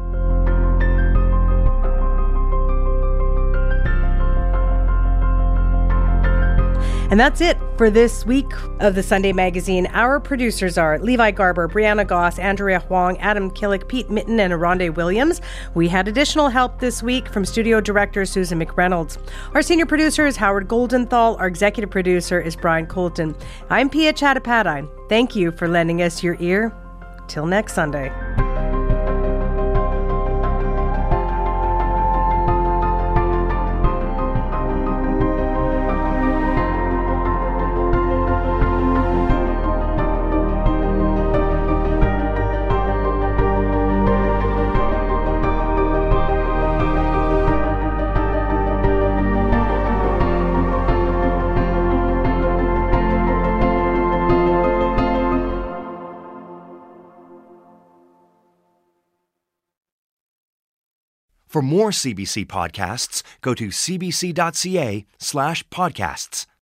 And that's it for this week of the Sunday Magazine. Our producers are Levi Garber, Brianna Goss, Andrea Huang, Adam Killick, Pete Mitten, and Aronde Williams. We had additional help this week from studio director Susan McReynolds. Our senior producer is Howard Goldenthal. Our executive producer is Brian Colton. I'm Pia Chattopadhyay. Thank you for lending us your ear. Till next Sunday. For more CBC podcasts, go to cbc.ca/podcasts.